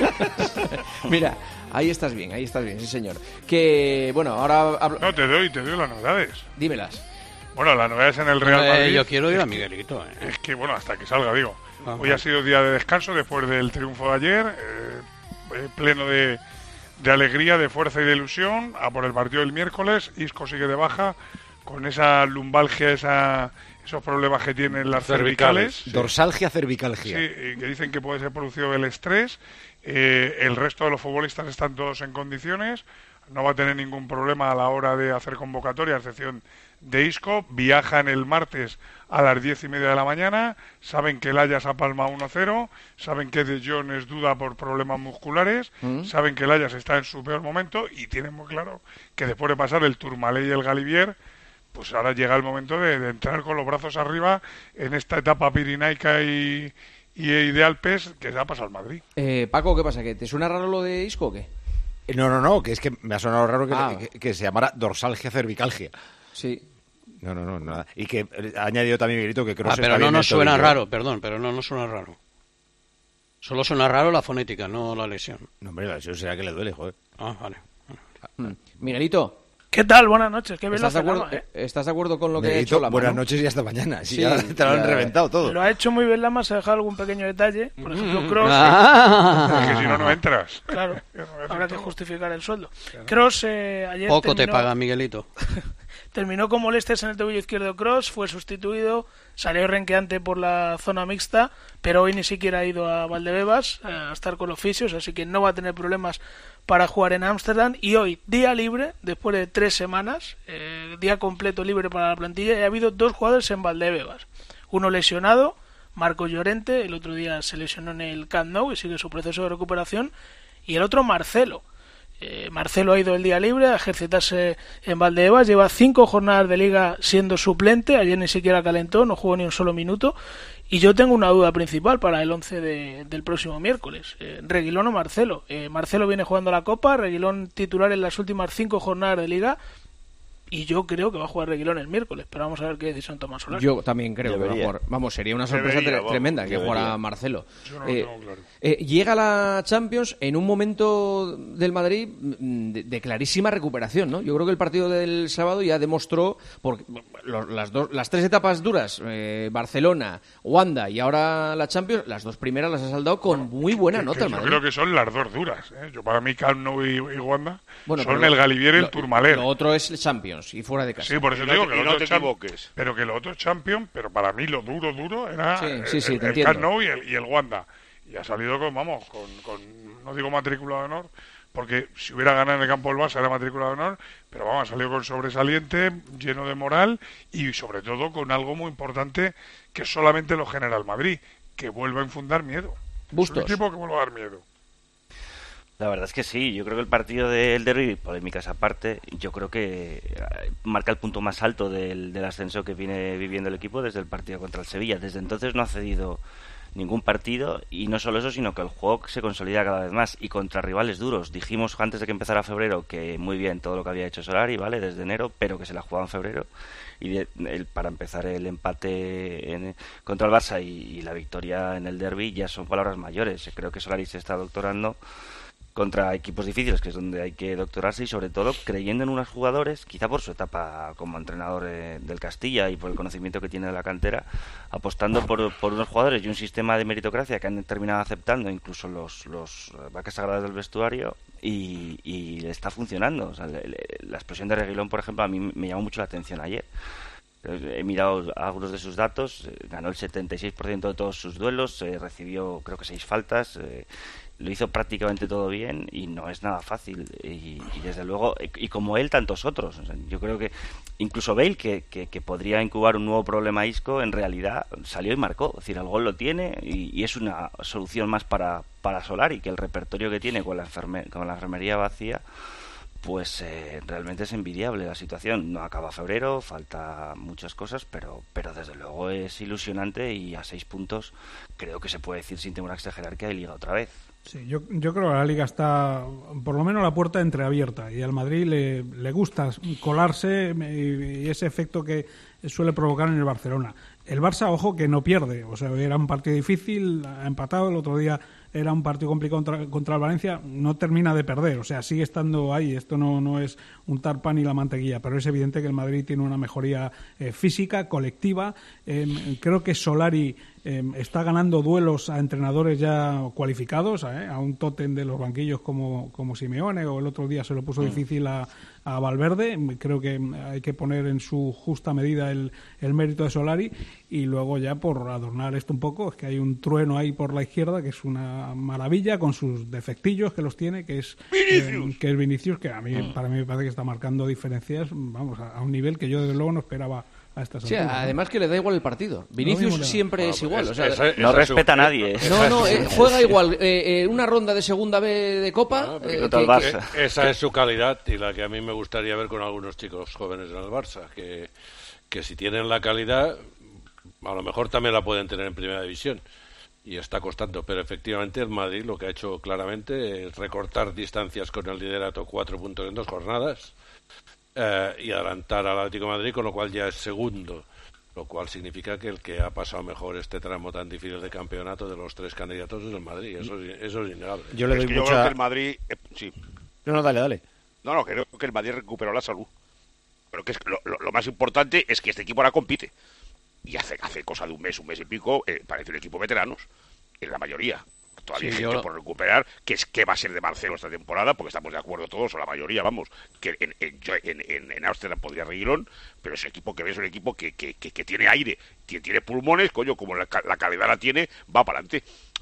Mira, ahí estás bien, ahí estás bien, sí señor. Que, bueno, ahora hablo- No, te doy, te doy las novedades. dímelas. Bueno, las novedades en el Real Eh, Madrid. yo quiero ir a Miguelito. eh. Es que, bueno, hasta que salga, digo. Ajá. Hoy ha sido día de descanso después del triunfo de ayer, eh, eh, pleno de, de alegría, de fuerza y de ilusión. A por el partido del miércoles, Isco sigue de baja, con esa lumbalgia, esa, esos problemas que tienen las cervicales. Cervicales. Dorsalgia, cervicalgia. Sí, y que dicen que puede ser producido del estrés. Eh, el resto de los futbolistas están todos en condiciones. No va a tener ningún problema a la hora de hacer convocatoria, a excepción de Isco. Viajan el martes a las diez y media de la mañana. Saben que el Ajax apalma uno cero. Saben que De Jong es duda por problemas musculares. Mm. Saben que el Ajax está en su peor momento. Y tienen muy claro que después de pasar el Tourmalet y el Galivier, pues ahora llega el momento de, de entrar con los brazos arriba en esta etapa pirinaica y, y, y de Alpes que se ha pasado al Madrid. Eh, Paco, ¿qué pasa? ¿Que te suena raro lo de Isco o qué? No, no, no, que es que me ha sonado raro que, Ah. que- que se llamara dorsalgia cervicalgia. Sí. No, no, no, nada. Y que eh, ha añadido también Miguelito que creo Ah, que pero está no bien nos del suena tobillo. raro, perdón, pero no nos suena raro. Solo suena raro la fonética, no la lesión. No, hombre, la lesión será que le duele, joder. Ah, vale. Mm. Miguelito, ¿Qué tal? Buenas noches. Qué bien lo ¿estás de, hace acuerdo, Lama, ¿eh? eh, ¿estás de acuerdo con lo que ha Miguelito, hecho Lama, buenas no? noches y hasta mañana. Si Sí, ya te lo han ya. reventado todo. Lo ha hecho muy bien Lama, se ha dejado algún pequeño detalle. Por ejemplo, Kroos. Ah. Es que si no, no entras. Claro, Ya no voy a decir habrá que todo. justificar el sueldo. Kroos eh, ayer Poco te terminó, paga Miguelito. terminó con molestias en el tobillo izquierdo Kroos, fue sustituido, salió renqueante por la zona mixta, pero hoy ni siquiera ha ido a Valdebebas eh, a estar con los fisios, así que no va a tener problemas para jugar en Ámsterdam, y hoy, día libre, después de tres semanas, eh, día completo libre para la plantilla, y ha habido dos jugadores en Valdebebas. Uno lesionado, Marco Llorente, el otro día se lesionó en el Camp Nou y sigue su proceso de recuperación, y el otro Marcelo. Eh, Marcelo ha ido el día libre a ejercitarse en Valdebebas, lleva cinco jornadas de liga siendo suplente, ayer ni siquiera calentó, no jugó ni un solo minuto, y yo tengo una duda principal para el once de, del próximo miércoles, eh, Reguilón o Marcelo. eh, Marcelo viene jugando la Copa, Reguilón titular en las últimas cinco jornadas de liga, y yo creo que va a jugar Reguilón el miércoles, pero vamos a ver qué decisión toma Solari. Yo también creo Debería. que va a jugar. Vamos, sería una sorpresa Debería, tre- vamos, tremenda que debería. jugara Marcelo. Yo no lo Eh, tengo claro. eh, llega la Champions en un momento del Madrid mm, de, de clarísima recuperación, ¿no? Yo creo que el partido del sábado ya demostró, porque los- las, dos, las tres etapas duras, eh, Barcelona, Wanda y ahora la Champions, las dos primeras las ha saldado con muy buena Que- nota que el yo Madrid. creo que son las dos duras. ¿eh? Yo para mí Camp Nou y, y Wanda Bueno, son pero el Galivier y el lo- Turmaler. Lo otro es Champions y fuera de casa. Sí, por eso Y te no digo te- que y lo no otro te es champ- equivoques. pero que lo otro es Champion, pero para mí lo duro, duro era Sí, el, sí, sí, el- te el entiendo. Camp Nou y el, y el Wanda. Y ha salido con, vamos, con, con, no digo matrícula de honor, porque si hubiera ganado en el campo del Barça era matrícula de honor, pero vamos, ha salido con sobresaliente, lleno de moral y sobre todo con algo muy importante que solamente lo genera el Madrid, que vuelva a infundar miedo. Bustos. Es un equipo que vuelva a dar miedo. La verdad es que sí, yo creo que el partido del derbi, polémicas aparte, yo creo que eh, marca el punto más alto del, del ascenso que viene viviendo el equipo desde el partido contra el Sevilla. Desde entonces no ha cedido ningún partido, y no solo eso, sino que el juego se consolida cada vez más y contra rivales duros. Dijimos antes de que empezara febrero que muy bien todo lo que había hecho Solari, ¿vale? Desde enero, pero que se la jugaba en febrero, y de- el- para empezar el empate en- contra el Barça y, y la victoria en el derbi ya son palabras mayores. Creo que Solari se está doctorando contra equipos difíciles, que es donde hay que doctorarse, y sobre todo creyendo en unos jugadores, quizá por su etapa como entrenador eh, del Castilla y por el conocimiento que tiene de la cantera, apostando por, por unos jugadores y un sistema de meritocracia que han terminado aceptando incluso los, los vacas sagradas del vestuario, y, y le está funcionando. O sea, le- le- la expresión de Reguilón, por ejemplo, a mí me llamó mucho la atención ayer. He mirado algunos de sus datos, eh, ganó el setenta y seis por ciento de todos sus duelos, eh, recibió creo que seis faltas, eh, lo hizo prácticamente todo bien, y no es nada fácil, y, y desde luego, y, y como él, tantos otros. O sea, yo creo que incluso Bale, que, que, que podría incubar un nuevo problema a Isco, en realidad salió y marcó. Es decir, el gol lo tiene, y, y es una solución más para, para Solari, que el repertorio que tiene con la, enferme- con la enfermería vacía, pues eh, realmente es envidiable la situación. No acaba febrero, falta muchas cosas, pero pero desde luego es ilusionante, y a seis puntos creo que se puede decir sin temor a exagerar que hay liga otra vez. Sí, yo, yo creo que la Liga está, por lo menos, la puerta entreabierta, y al Madrid le, le gusta colarse, y, y ese efecto que suele provocar en el Barcelona. El Barça, ojo, que no pierde. O sea, era un partido difícil, ha empatado. El otro día era un partido complicado contra, contra el Valencia. No termina de perder. O sea, sigue estando ahí. Esto no, no es un tarpan y la mantequilla. Pero es evidente que el Madrid tiene una mejoría eh, física, colectiva. Eh, creo que Solari eh, está ganando duelos a entrenadores ya cualificados, eh, a un tótem de los banquillos como, como Simeone, o el otro día se lo puso Mm. difícil a, a Valverde. Creo que hay que poner en su justa medida el, el mérito de Solari. Y luego, ya por adornar esto un poco, es que hay un trueno ahí por la izquierda que es una maravilla, con sus defectillos que los tiene, que es Vinicius. eh, que es Vinicius, que a mí, Mm. para mí me parece que está marcando diferencias, vamos, a, a un nivel que yo desde luego no esperaba a estas Sí, alturas, ¿no? además que le da igual el partido. mismo Vinicius le da. siempre Ah, es igual. es- o sea, esa- No esa es respeta su- a nadie. esa no, es no, su- eh, juega igual. Eh, eh, una ronda de segunda B de Copa. Ah, pero eh, contra el que- Barça. Eh, Esa es su calidad, y la que a mí me gustaría ver con algunos chicos jóvenes en el Barça, que, que si tienen la calidad, a lo mejor también la pueden tener en primera división, y está costando. Pero efectivamente el Madrid lo que ha hecho claramente es recortar distancias con el liderato, cuatro puntos en dos jornadas, eh, y adelantar al Atlético de Madrid, con lo cual ya es segundo, lo cual significa que el que ha pasado mejor este tramo tan difícil de campeonato de los tres candidatos es el Madrid. Eso, es- eso es innegable. Yo le Es doy que yo mucha... creo que el Madrid... eh, sí. No, no, dale, dale. No, no, creo que el Madrid recuperó la salud. Pero que es lo, lo- lo más importante es que este equipo ahora compite. Y hace, hace cosa de un mes, un mes y pico, eh, parece un equipo veteranos, en la mayoría. Todavía Sí, hay yo- gente por recuperar, que es que va a ser de Marcelo esta temporada, porque estamos de acuerdo todos, o la mayoría, vamos, que en, en, yo- en, en, en Ámsterdam podría Reguilón, pero es un equipo que ves, es un equipo que, que, que, que tiene aire, que tiene pulmones, coño, como la, ca- la calidad la tiene, va para adelante.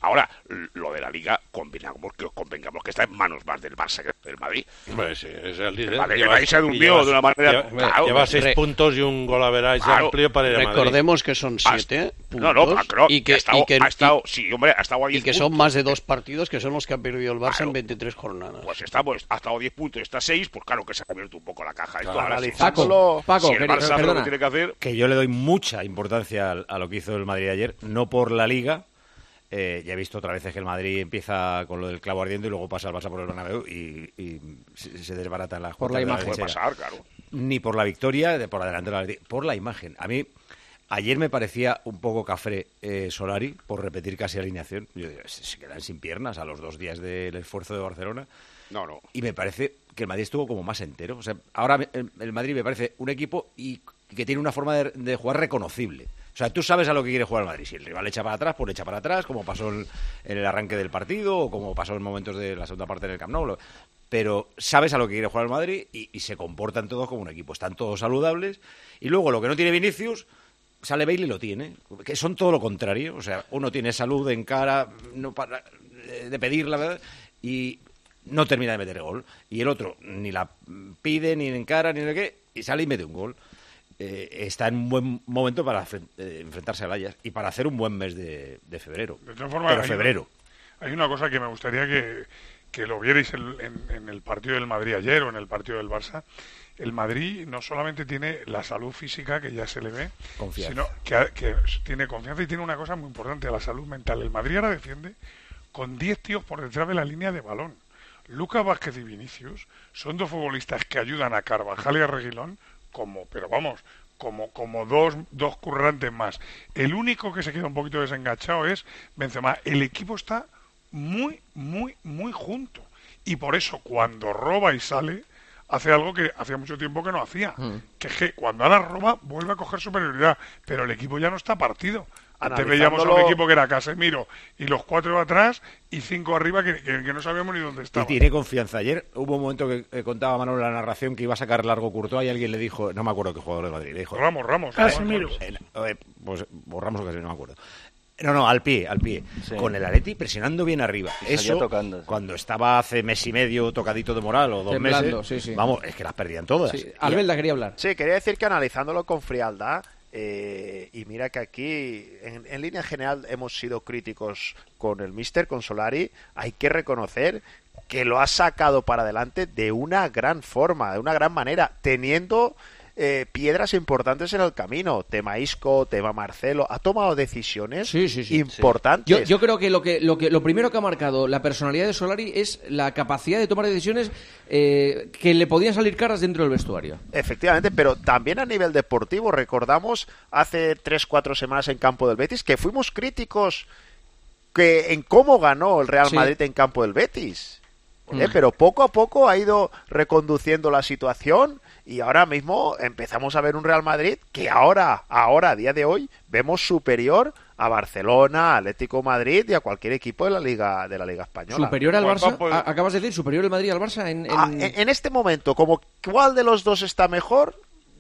Ahora, lo de la Liga, convengamos que, convengamos que está en manos más del Barça que del Madrid. Pues sí, es el líder. El Madrid, Lleva- ahí se durmió lleva- de una manera... Lleva, claro, lleva seis re- puntos y un gol average Claro. amplio para ir a Madrid. Recordemos que son siete No, no, puntos claro, y que, ha estado, y que- ha estado- sí, hombre, ha estado a y diez que son puntos. más de dos partidos que son los que ha perdido el Barça Claro. en veintitrés jornadas. Pues estamos, ha estado a diez puntos y está a seis, pues claro que se ha abierto un poco la caja. Esto Claro, ahora sí. analizándolo- Si Paco, el querido, Barça hace lo que perdona. tiene que hacer... Que yo le doy mucha importancia al- a lo que hizo el Madrid ayer, no por la Liga. Eh, ya he visto otras veces que el Madrid empieza con lo del clavo ardiendo y luego pasa el Barça por el Bernabéu y, y se, se desbaratan las Por cuotas la de imagen. lechera. Puede pasar, claro. Ni por la victoria, de por adelante del Madrid, por la imagen. A mí, ayer me parecía un poco cafre eh, Solari por repetir casi alineación. Yo digo, se, se quedan sin piernas a los dos días del esfuerzo de Barcelona. No, no. Y me parece que el Madrid estuvo como más entero. O sea, ahora me- el, el Madrid me parece un equipo y que tiene una forma de, de jugar reconocible. O sea, tú sabes a lo que quiere jugar el Madrid. Si el rival echa para atrás, pues le echa para atrás, como pasó en, en el arranque del partido o como pasó en momentos de la segunda parte en el Camp Nou. Lo- Pero sabes a lo que quiere jugar el Madrid y, y se comportan todos como un equipo. Están todos saludables. Y luego lo que no tiene Vinicius, sale Bale y lo tiene. Que son todo lo contrario. O sea, uno tiene salud en cara, no para eh, de pedir la verdad, y no termina de meter gol. Y el otro ni la pide, ni en cara, ni de qué, y sale y mete un gol. Eh, está en un buen momento para fren- eh, enfrentarse al Ajax y para hacer un buen mes de, de febrero. De todas formas, Pero hay febrero. Una, hay una cosa que me gustaría que, que lo vierais en, en- en el partido del Madrid ayer o en el partido del Barça. El Madrid no solamente tiene la salud física, que ya se le ve, Confianza. sino que, ha- que tiene confianza y tiene una cosa muy importante, la salud mental. El Madrid ahora defiende con diez tíos por detrás de la línea de balón. Lucas Vázquez y Vinicius son dos futbolistas que ayudan a Carvajal y a Reguilón como, pero vamos, como, como dos, dos currantes más. El único que se queda un poquito desenganchado es Benzema. El equipo está muy, muy, muy junto. Y por eso cuando roba y sale, hace algo que hacía mucho tiempo que no hacía. Mm. Que es que cuando ahora roba, vuelve a coger superioridad. Pero el equipo ya no está partido. Antes veíamos a un Analizándolo- equipo que era Casemiro y los cuatro atrás y cinco arriba que, que- que no sabíamos ni dónde Y estaban. tiene confianza. Ayer hubo un momento que eh, contaba Manolo en la narración que iba a sacar largo Courtois y alguien le dijo, no me acuerdo qué jugador de Madrid, le dijo... Ramos, Ramos. Casemiro. Eh, eh, pues, o Ramos o Casemiro, no me acuerdo. No, no, al pie, al pie. Sí. Con el Atleti presionando bien arriba. Y salía Eso, tocando, sí. cuando estaba hace mes y medio tocadito de moral o dos Temblando, meses, sí, sí. vamos, es que las perdían todas. Sí, Y- Albelda quería hablar. Sí, quería decir que analizándolo con frialdad, eh, y mira que aquí, en, en línea general, hemos sido críticos con el Mister, con Solari, hay que reconocer que lo ha sacado para adelante de una gran forma, de una gran manera, teniendo eh, piedras importantes en el camino. Tema Isco, tema Marcelo, ha tomado decisiones Sí, sí, sí. importantes. Yo, yo creo que lo que lo que lo primero que ha marcado la personalidad de Solari es la capacidad de tomar decisiones eh, que le podían salir caras dentro del vestuario. Efectivamente, pero también a nivel deportivo, recordamos hace tres cuatro semanas en campo del Betis que fuimos críticos que en cómo ganó el Real Sí. Madrid en campo del Betis. ¿eh? Mm. Pero poco a poco ha ido reconduciendo la situación y ahora mismo empezamos a ver un Real Madrid que ahora, ahora a día de hoy, vemos superior a Barcelona, a Atlético de Madrid y a cualquier equipo de la Liga de la Liga Española. Superior al Pues Barça, vamos, pues- a- acabas de decir, superior el Madrid al Barça en, en- Ah, en, en este momento, como cuál de los dos está mejor,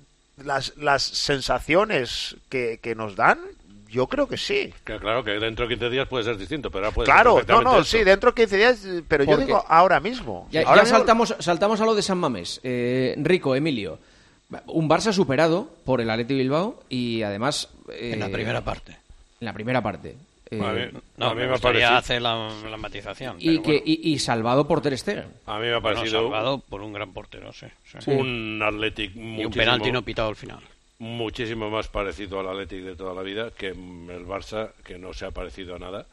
las, las sensaciones que, que nos dan, yo creo que sí. Que claro, que dentro de quince días puede ser distinto, pero ahora puede ser Claro, no, perfectamente no, esto. sí, dentro de quince días, pero yo Porque digo ahora mismo. Ya, ahora ya mismo- saltamos, saltamos a lo de San Mamés. Eh, Rico, Emilio. Un Barça superado por el Athletic Bilbao y además... eh, En la primera parte. En la primera parte. Eh, A mí, No, a mí me me ha gustaría parecido, hacer la, la matización. y, pero que, bueno. y, y salvado por Ter Stegen. a mí me ha Bueno, parecido salvado por un gran portero, sí. sí. un Athletic Y un muchísimo, penalti no pitado al final. muchísimo más parecido al Athletic de toda la vida que el Barça, que no se ha parecido a nada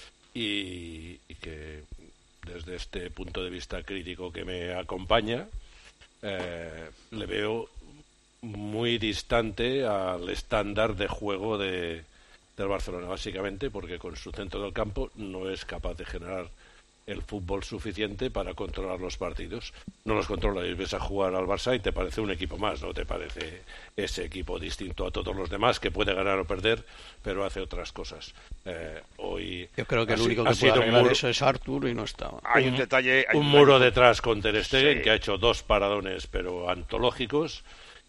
y, y que desde este punto de vista crítico que me acompaña eh, le veo muy distante al estándar de juego de, del Barcelona, básicamente porque con su centro del campo no es capaz de generar el fútbol suficiente para controlar los partidos. No los controla y ves a jugar al Barça y te parece un equipo más, no te parece ese equipo distinto a todos los demás que puede ganar o perder, pero hace otras cosas. Eh, hoy Yo creo que ha el si- único ha que puede sido un arreglar muro- eso es Artur y no está. Hay un detalle... hay un un muro detalle- detrás con Ter Stegen, Sí. que ha hecho dos paradones pero antológicos,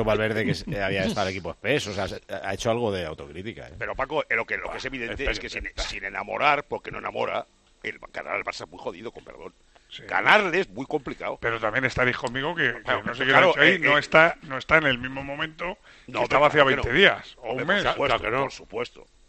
dicho Valverde que se- había estado el equipo espeso, o sea, se- ha hecho algo de autocrítica. ¿eh? Pero Paco, eh, lo que, lo que es evidente es que sin, sin enamorar, porque no enamora, el ganar al Barça es muy jodido, con perdón. Ganarle es muy complicado. Pero también estaréis conmigo que, que Claro, no sé qué claro, lo ha hecho ahí, eh, no, eh, está, no está en el mismo momento que No, estaba pero hace claro que veinte no. días o un Hombre, mes. Por supuesto, Claro que no. por supuesto.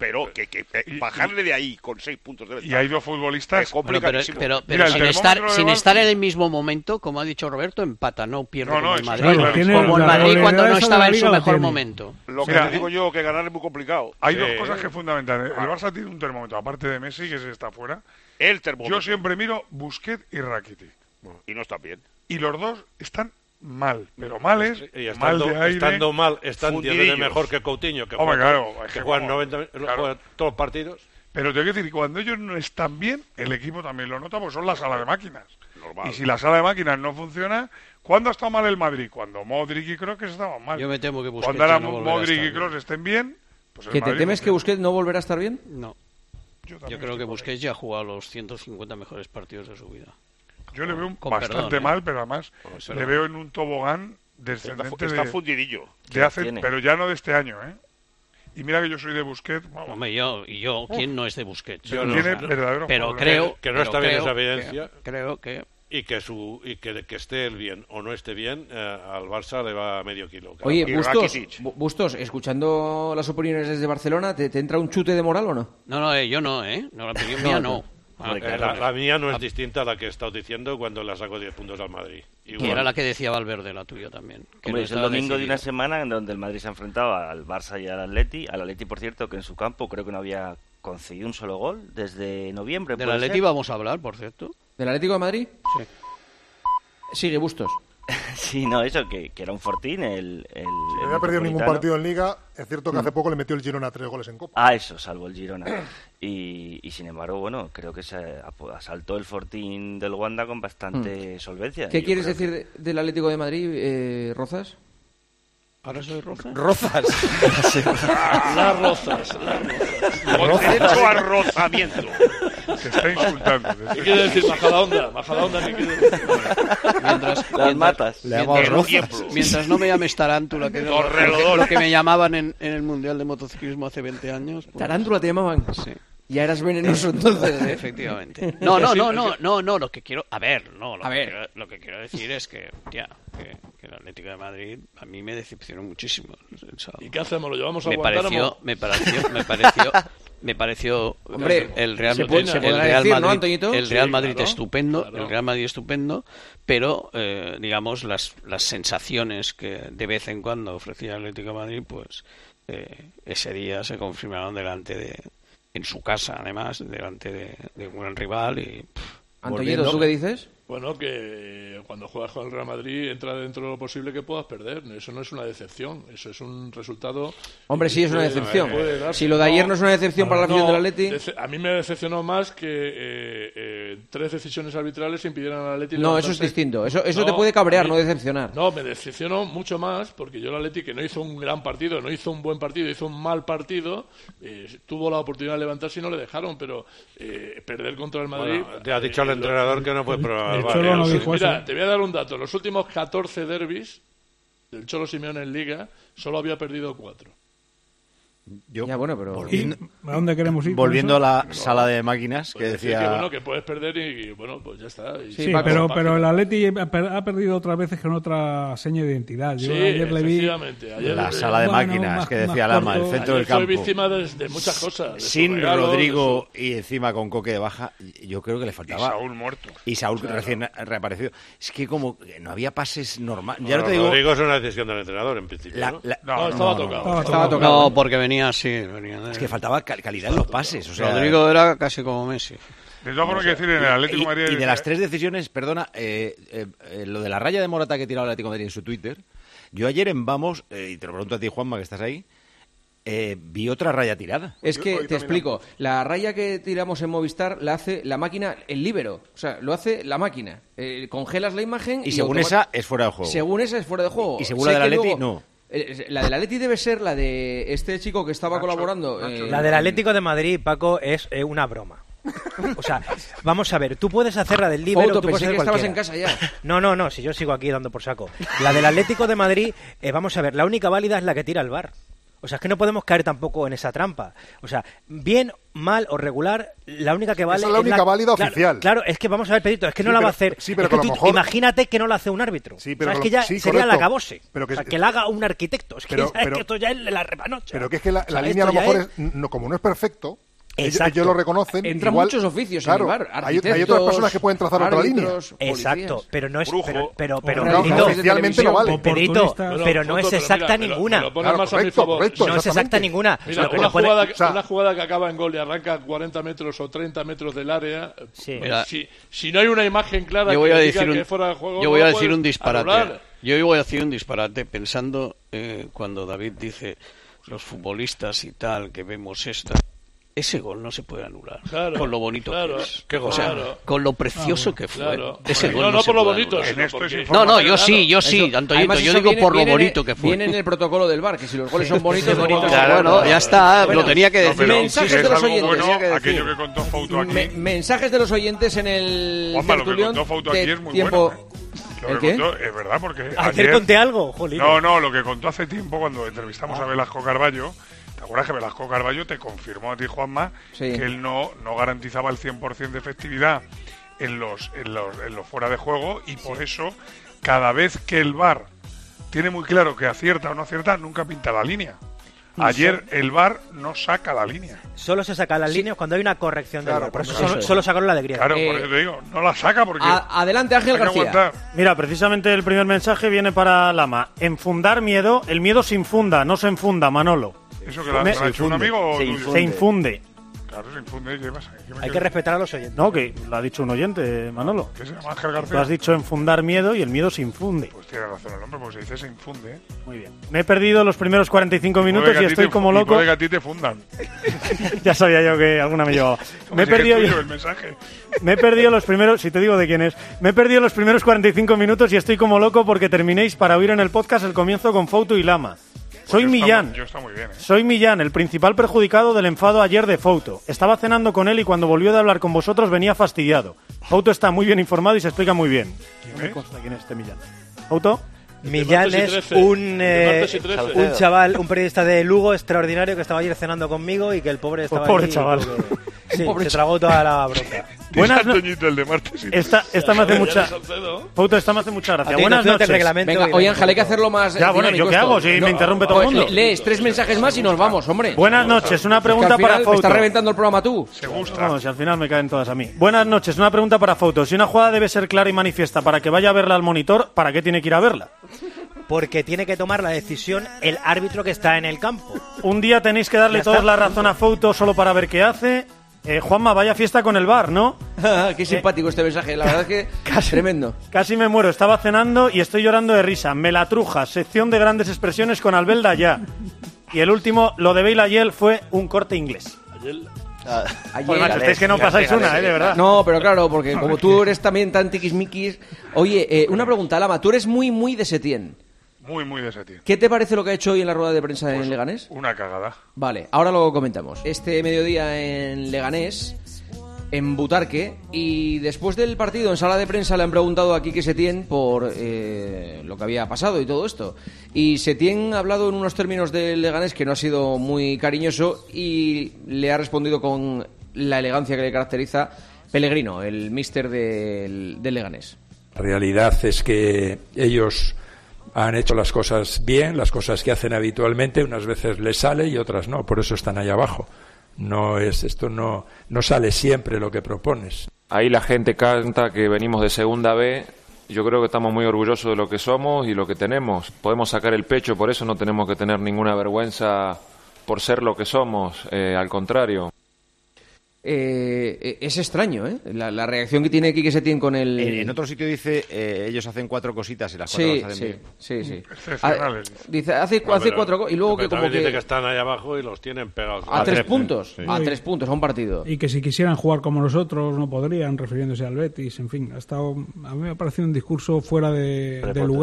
pero que, que eh, bajarle de ahí con seis puntos de ventaja. Y hay dos futbolistas. Es complicadísimo. Pero, pero, pero, pero Mira, sin, estar, termómetro de sin Barça- estar en el mismo momento, como ha dicho Roberto, empata, no pierde No, no, como el eso Madrid. está claro. Tiene- Como el la Madrid realidad cuando no esa de estaba la en su Liga la mejor tiene. momento. Lo que Mira, te digo yo, que ganar es muy complicado. Hay Sí. dos cosas que es fundamental. El Barça tiene un termómetro, aparte de Messi, que se está fuera. El termómetro. Yo siempre miro Busquets y Rakitic. Y no está bien. Y los dos están mal, pero males, Y mal estando, de aire. estando mal, están diez Fundidillos. veces mejor que Coutinho, que Hombre, juega, claro, es que que juegan juega- noventa, claro. juega todos los partidos. Pero tengo que decir, cuando ellos no están bien, el equipo también lo nota, porque son la sala de máquinas. Normal. Y si la sala de máquinas no funciona, ¿cuándo ha estado mal el Madrid? Cuando Modric y Kroos estaban mal. Yo me temo que Busquets Cuando ahora ya no volverá a Modric estar y Kroos bien. estén bien, pues el ¿Que te Madrid temes que funciona. Busquets no volverá a estar bien? No. Yo, Yo también creo estoy que por Busquets ya ha jugado los ciento cincuenta mejores partidos de su vida. ahí. Yo le veo un- Con bastante perdón, ¿eh? mal, pero además Con le perdón. veo en un tobogán Está, descendente está de, fundidillo. de hace, tiene. pero ya no de este año, ¿eh? Y mira que yo soy de Busquets, vamos, Hombre, yo, y yo, ¿quién no es de Busquets? Yo no. tiene no. verdaderos Pero problemas. creo que no pero está bien creo esa evidencia. que- creo que Y que su y que, que esté él bien o no esté bien, eh, al Barça le va medio kilo. cada Oye, partido. Bustos, Rakitic. Bu- Bustos, escuchando las opiniones desde Barcelona, ¿te, te entra un chute de moral o no? no, no, eh, yo no, ¿eh? No, la opinión No, mía no. no. Ah, Eh, la, la mía no es distinta a la que he estado diciendo cuando le saco diez puntos al Madrid. que Igual. era la que decía Valverde, la tuya también. Que Hombre, no es el estaba domingo de decidido. una semana en donde el Madrid se ha enfrentado al Barça y al Atleti. Al Atleti, por cierto, que en su campo creo que no había conseguido un solo gol desde noviembre. Del ¿puede Atleti ser? vamos a hablar, por cierto. ¿Del Atlético de Madrid? Sí. Sigue, Bustos. Sí, no, eso, que, que era un fortín el, el, No el había perdido ningún Metropolitano. partido en Liga. Es cierto que hace poco le metió el Girona tres goles en Copa. Ah, eso, salvo el Girona. Y, y sin embargo, bueno, creo que se ap- asaltó el fortín del Wanda con bastante solvencia. ¿Qué Yo quieres creo decir de- del Atlético de Madrid, eh, Rozas? ¿Ahora soy Roza? Rozas. Las rozas. Las rozas. Con derecho a rozamiento. Se está insultando. te ¿Qué estoy- quiere decir Majadahonda? Majadahonda, ¿qué quiere decir? Mientras, Las matas. Le llamamos mientras, rozas. mientras no me llames tarántula, que era lo, Torrelodones. lo que me llamaban en, en el Mundial de Motociclismo hace veinte años. pues, Tarántula te llamaban. Sí. Ya eras venenoso entonces, ¿eh? Efectivamente. No, no, no, no, no, no, lo que quiero... A ver, no, lo, A que, ver. Quiero, lo que quiero decir es que, tía, que, que el Atlético de Madrid a mí me decepcionó muchísimo el sábado. ¿Y qué hacemos? ¿Lo llevamos a me Guantánamo? pareció, me pareció, me pareció, me pareció Hombre, el Real, se puede- el, se el podrá Real decir, ¿no, Madrid, Antoñito? el Real Sí, Madrid claro, estupendo, claro. el Real Madrid estupendo, pero eh, digamos las las sensaciones que de vez en cuando ofrecía el Atlético de Madrid, pues eh, ese día se confirmaron delante de, en su casa, además, delante de, de un gran rival y pff, Antoñito, ¿tú qué dices? Bueno, que cuando juegas con el Real Madrid entra dentro de lo posible que puedas perder. Eso no es una decepción, eso es un resultado... Hombre, sí, es una Puede- decepción. puede darse. Si lo de ayer no es una decepción para la afición No, del Atleti... dece- a mí me decepcionó más que eh, eh, tres decisiones arbitrales impidieran al Atleti... No, eso es levantarse. distinto. Eso, eso No, te puede cabrear, a mí- no decepcionar. No, me decepcionó mucho más porque yo el Atleti, que no hizo un gran partido, no hizo un buen partido, hizo un mal partido, eh, tuvo la oportunidad de levantarse y no le dejaron, pero eh, perder contra el Madrid... Bueno, te ha dicho eh, al lo- entrenador que no fue probar el al Cholo Bar, no ¿eh? dijo eso. Mira, te voy a dar un dato. Los últimos catorce derbis del Cholo Simeone en Liga solo había perdido cuatro. Yo, Ya, bueno, pero... volviendo, ¿A dónde queremos ir? con volviendo a eso? la sala de máquinas, que Pues decir decía... que, bueno, que puedes perder y, bueno, pues ya está. Y Sí, Sí, Paco, pero, página. pero el Atleti ha per- ha perdido otras veces con otra seña de identidad. Yo Sí, ayer le vi... efectivamente. Ayer, La eh, sala de Bueno, máquinas, más- que más decía Lama, el corto. centro ayer del campo. fue víctima de, de muchas cosas. de su Sin regalo, Rodrigo de y encima con Coque de baja, yo creo que le Y faltaba... Saúl muerto. Y Saúl recién reaparecido. Es que como que no había pases normales. Ya Bueno, no te digo... Rodrigo es una decisión del entrenador, en principio. la- ¿no? la- su- No, estaba no, tocado. no, Estaba tocado. no, porque venía así, venía de- es que faltaba cal- calidad en los pases. O sea, Rodrigo era casi como Messi. De todas formas, hay que decir, en el Atlético de Madrid... y, y de las tres decisiones, perdona, eh, eh, eh, lo de la raya de Morata que tiraba el Atlético de Madrid en su Twitter, yo ayer en Vamos, eh, y te lo pregunto a ti, Juanma, que estás ahí, eh, vi otra raya tirada. Es Hoy- que, hoy te también explico, la raya que tiramos en Movistar la hace la máquina, el líbero, o sea, lo hace la máquina. Eh, congelas la imagen y... Y según automa- esa, es fuera de juego. Según esa es fuera de juego. Y según Sé la del que Atleti, luego- no. eh, La del Atleti debe ser la de este chico que estaba Nacho, colaborando. Nacho. eh, La del Atlético de Madrid, Paco, es eh, una broma. O sea, vamos a ver, tú puedes hacer la del Líbero, Fouto, tú puedes pensé hacer que estabas cualquiera. en casa ya. No, no, no, si yo sigo aquí dando por saco. La del Atlético de Madrid, eh, vamos a ver, la única válida es la que tira el V A R. O sea, es que no podemos caer tampoco en esa trampa. O sea, bien, mal o regular, la única que vale... Esa es la única la... válida claro, oficial. Claro, es que vamos a ver, Pedrito, es que sí, no la pero, va a hacer... Sí, pero es que que tú, lo mejor... Imagínate que no la hace un árbitro. Sí, pero o sea, que es que ya sí, sería correcto. la acabose. Pero que... O sea, que la haga un arquitecto. Es que, pero, ya, es pero... que esto ya es la repanocha. Pero que es que la, o sea, la línea a lo mejor es... es... No, como no es perfecto... Ellos, Exacto. ellos lo reconocen. Entran igual, muchos oficios claro, en el bar. Hay, hay otras personas que pueden trazar otra línea. Exacto, pero no es. Brujo. Pero, pero, pero, no, Pedrito, oficialmente no vale. Pedrito, Pero, pero no foto, es pero exacta mira, ninguna. me lo, me lo Claro, más correcto, a mi favor. correcto, no es exacta ninguna. Mira, Lo que una, pone... jugada, o sea, una jugada que acaba en gol y arranca cuarenta metros o treinta metros del área. Sí. Mira, si, si no hay una imagen clara yo voy que a diga decir un, que es fuera de juego, yo voy a no decir puedes un disparate. anular. Yo voy a decir un disparate pensando eh, cuando David dice los futbolistas y tal que vemos esta. Ese gol no se puede anular. Claro, con lo bonito claro, que es. qué O sea, claro. con lo precioso Ah, que fue. claro. Ese No, gol no, no, no se por lo puede bonito, anular. sino esto es porque... No, no, yo Claro. sí, yo sí, Eso- Antoñito, además, yo eso digo viene- por lo viene en bonito el- que fue. Viene en el protocolo del bar, que si los goles son bonitos, bonitos. Claro, bueno, ya está, Bueno, lo tenía que No, decir. pero Mensajes si de es los algo oyentes, bueno, tenía que decir. aquello que contó Fouto aquí. Me- mensajes de los oyentes en el Juanma, lo que tertulión contó Fouto de aquí es muy tiempo. bueno. ¿eh? Lo ¿El que qué? contó, es verdad, porque Ayer ayer... conté algo, jolín. No, no, lo que contó hace tiempo cuando entrevistamos Ah. a Velasco Carballo. ¿Te acuerdas que Velasco Carballo te confirmó a ti, Juanma, Sí. que él no, no garantizaba el cien por ciento de efectividad en los, en los, en los fuera de juego y por eso cada vez que el V A R tiene muy claro que acierta o no acierta, nunca pinta la línea? Ayer el V A R no saca la línea. Solo se saca las líneas cuando hay una corrección del Claro, V A R. Por eso eso solo, es. solo sacaron la de Griezmann. Claro, Eh, por eso te digo, no la saca porque A- adelante, Ángel hay que García. aguantar. Mira, precisamente el primer mensaje viene para Lama. Enfundar miedo, el miedo se infunda, no se enfunda, Manolo. ¿Eso que lo ha, Me- lo ha hecho un amigo o Se tuyo? infunde. Se infunde. Claro, se infunde. ¿Qué pasa? ¿Qué me Hay que quedo? respetar a los oyentes. No, que lo ha dicho un oyente, Manolo. ¿Qué se llama Ángel Tú García? has dicho enfundar miedo y el miedo se infunde. Pues tiene razón el hombre, pues se dice se infunde. ¿eh? Muy bien. Me he perdido los primeros cuarenta y cinco minutos Puede que y a ti estoy te- como y loco. puede que a ti te fundan. Ya sabía yo que alguna me llevaba. Me he Así que es perdido tuyo yo- el mensaje. Me he perdido los primeros, si te digo de quién es, me he perdido los primeros cuarenta y cinco minutos y estoy como loco porque terminéis para oír en el podcast el comienzo con Fouto y Lama. Soy Yo está Millán. muy- Yo está muy bien, ¿eh? Soy Millán, el principal perjudicado del enfado ayer de Fouto. Estaba cenando con él y cuando volvió de hablar con vosotros venía fastidiado. Fouto está muy bien informado y se explica muy bien. No me consta quién es este Millán. ¿Fouto? Millán martes y es trece. un, De eh, martes y trece. un chaval, un periodista de Lugo extraordinario que estaba ayer cenando conmigo y que el pobre estaba pobre allí y chaval. tuvo que- Sí, Pobre se tragó toda la bronca. Buenas Buenas no- Antoñito, el de martes. y- Esta, esta me hace Ya mucha... de Salcedo. Fouto, esta me hace mucha gracia. A ti, Buenas no, fíjate el noches. reglamento Venga, y oye la- Ángel, hay que hacerlo más. Ya, bueno, dinámico ¿yo qué esto. hago? Si me interrumpe todo el pues, mundo. le- lees tres mensajes más y nos vamos, hombre. Buenas noches, una Es que pregunta al final para me Fouto. estás reventando el programa tú. Se gusta. Vamos, y al final me caen todas a mí. Buenas noches, una pregunta para Fouto. Si una jugada debe ser clara y manifiesta para que vaya a verla al monitor, ¿para qué tiene que ir a verla? Porque tiene que tomar la decisión el árbitro que está en el campo. Un día tenéis que darle Ya toda está. la razón a Fouto solo para ver qué hace. Eh, Juanma, vaya fiesta con el bar, ¿no? Qué simpático este mensaje, la verdad es que tremendo. Casi me muero, estaba cenando y estoy llorando de risa. Me la truja, sección de grandes expresiones con Albelda ya. Y el último, lo de Bale ayer fue un corte inglés. Ayer- Joder, macho, estáis que no pasáis una, ¿eh? De verdad. No, pero claro, porque como tú eres también tan tiquismiquis. Oye, eh, una pregunta, Lama, tú eres muy, muy de Setién. Muy, muy de ese tío. ¿Qué te parece lo que ha hecho hoy en la rueda de prensa Pues en Leganés? Una cagada. Vale, ahora lo comentamos. Este mediodía en Leganés, en Butarque, y después del partido en sala de prensa le han preguntado a Quique Setién por eh, lo que había pasado y todo esto. Y Setién ha hablado en unos términos del Leganés que no ha sido muy cariñoso y le ha respondido con la elegancia que le caracteriza Pellegrino, el míster del, del Leganés. La realidad es que ellos han hecho las cosas bien, las cosas que hacen habitualmente, unas veces les sale y otras no, por eso están ahí abajo. No es esto no no sale siempre lo que propones. Ahí la gente canta que venimos de Segunda B. Yo creo que estamos muy orgullosos de lo que somos y lo que tenemos. Podemos sacar el pecho, por eso no tenemos que tener ninguna vergüenza por ser lo que somos, eh, al contrario. Eh, es extraño, ¿eh? La, la reacción que tiene Quique Setién con el... En, en otro sitio dice, eh, ellos hacen cuatro cositas y las cuatro Sí, las hacen sí, bien. sí, sí. Excepcionales. Ah, dice, hace, No, hace pero- cuatro co- y luego pero que como también que... dice que están ahí abajo y los tienen pegados. A tres puntos, Sí. a tres puntos, a un partido. Y que si quisieran jugar como nosotros no podrían, refiriéndose al Betis, en fin, ha estado, a mí me ha parecido un discurso fuera de, de lugar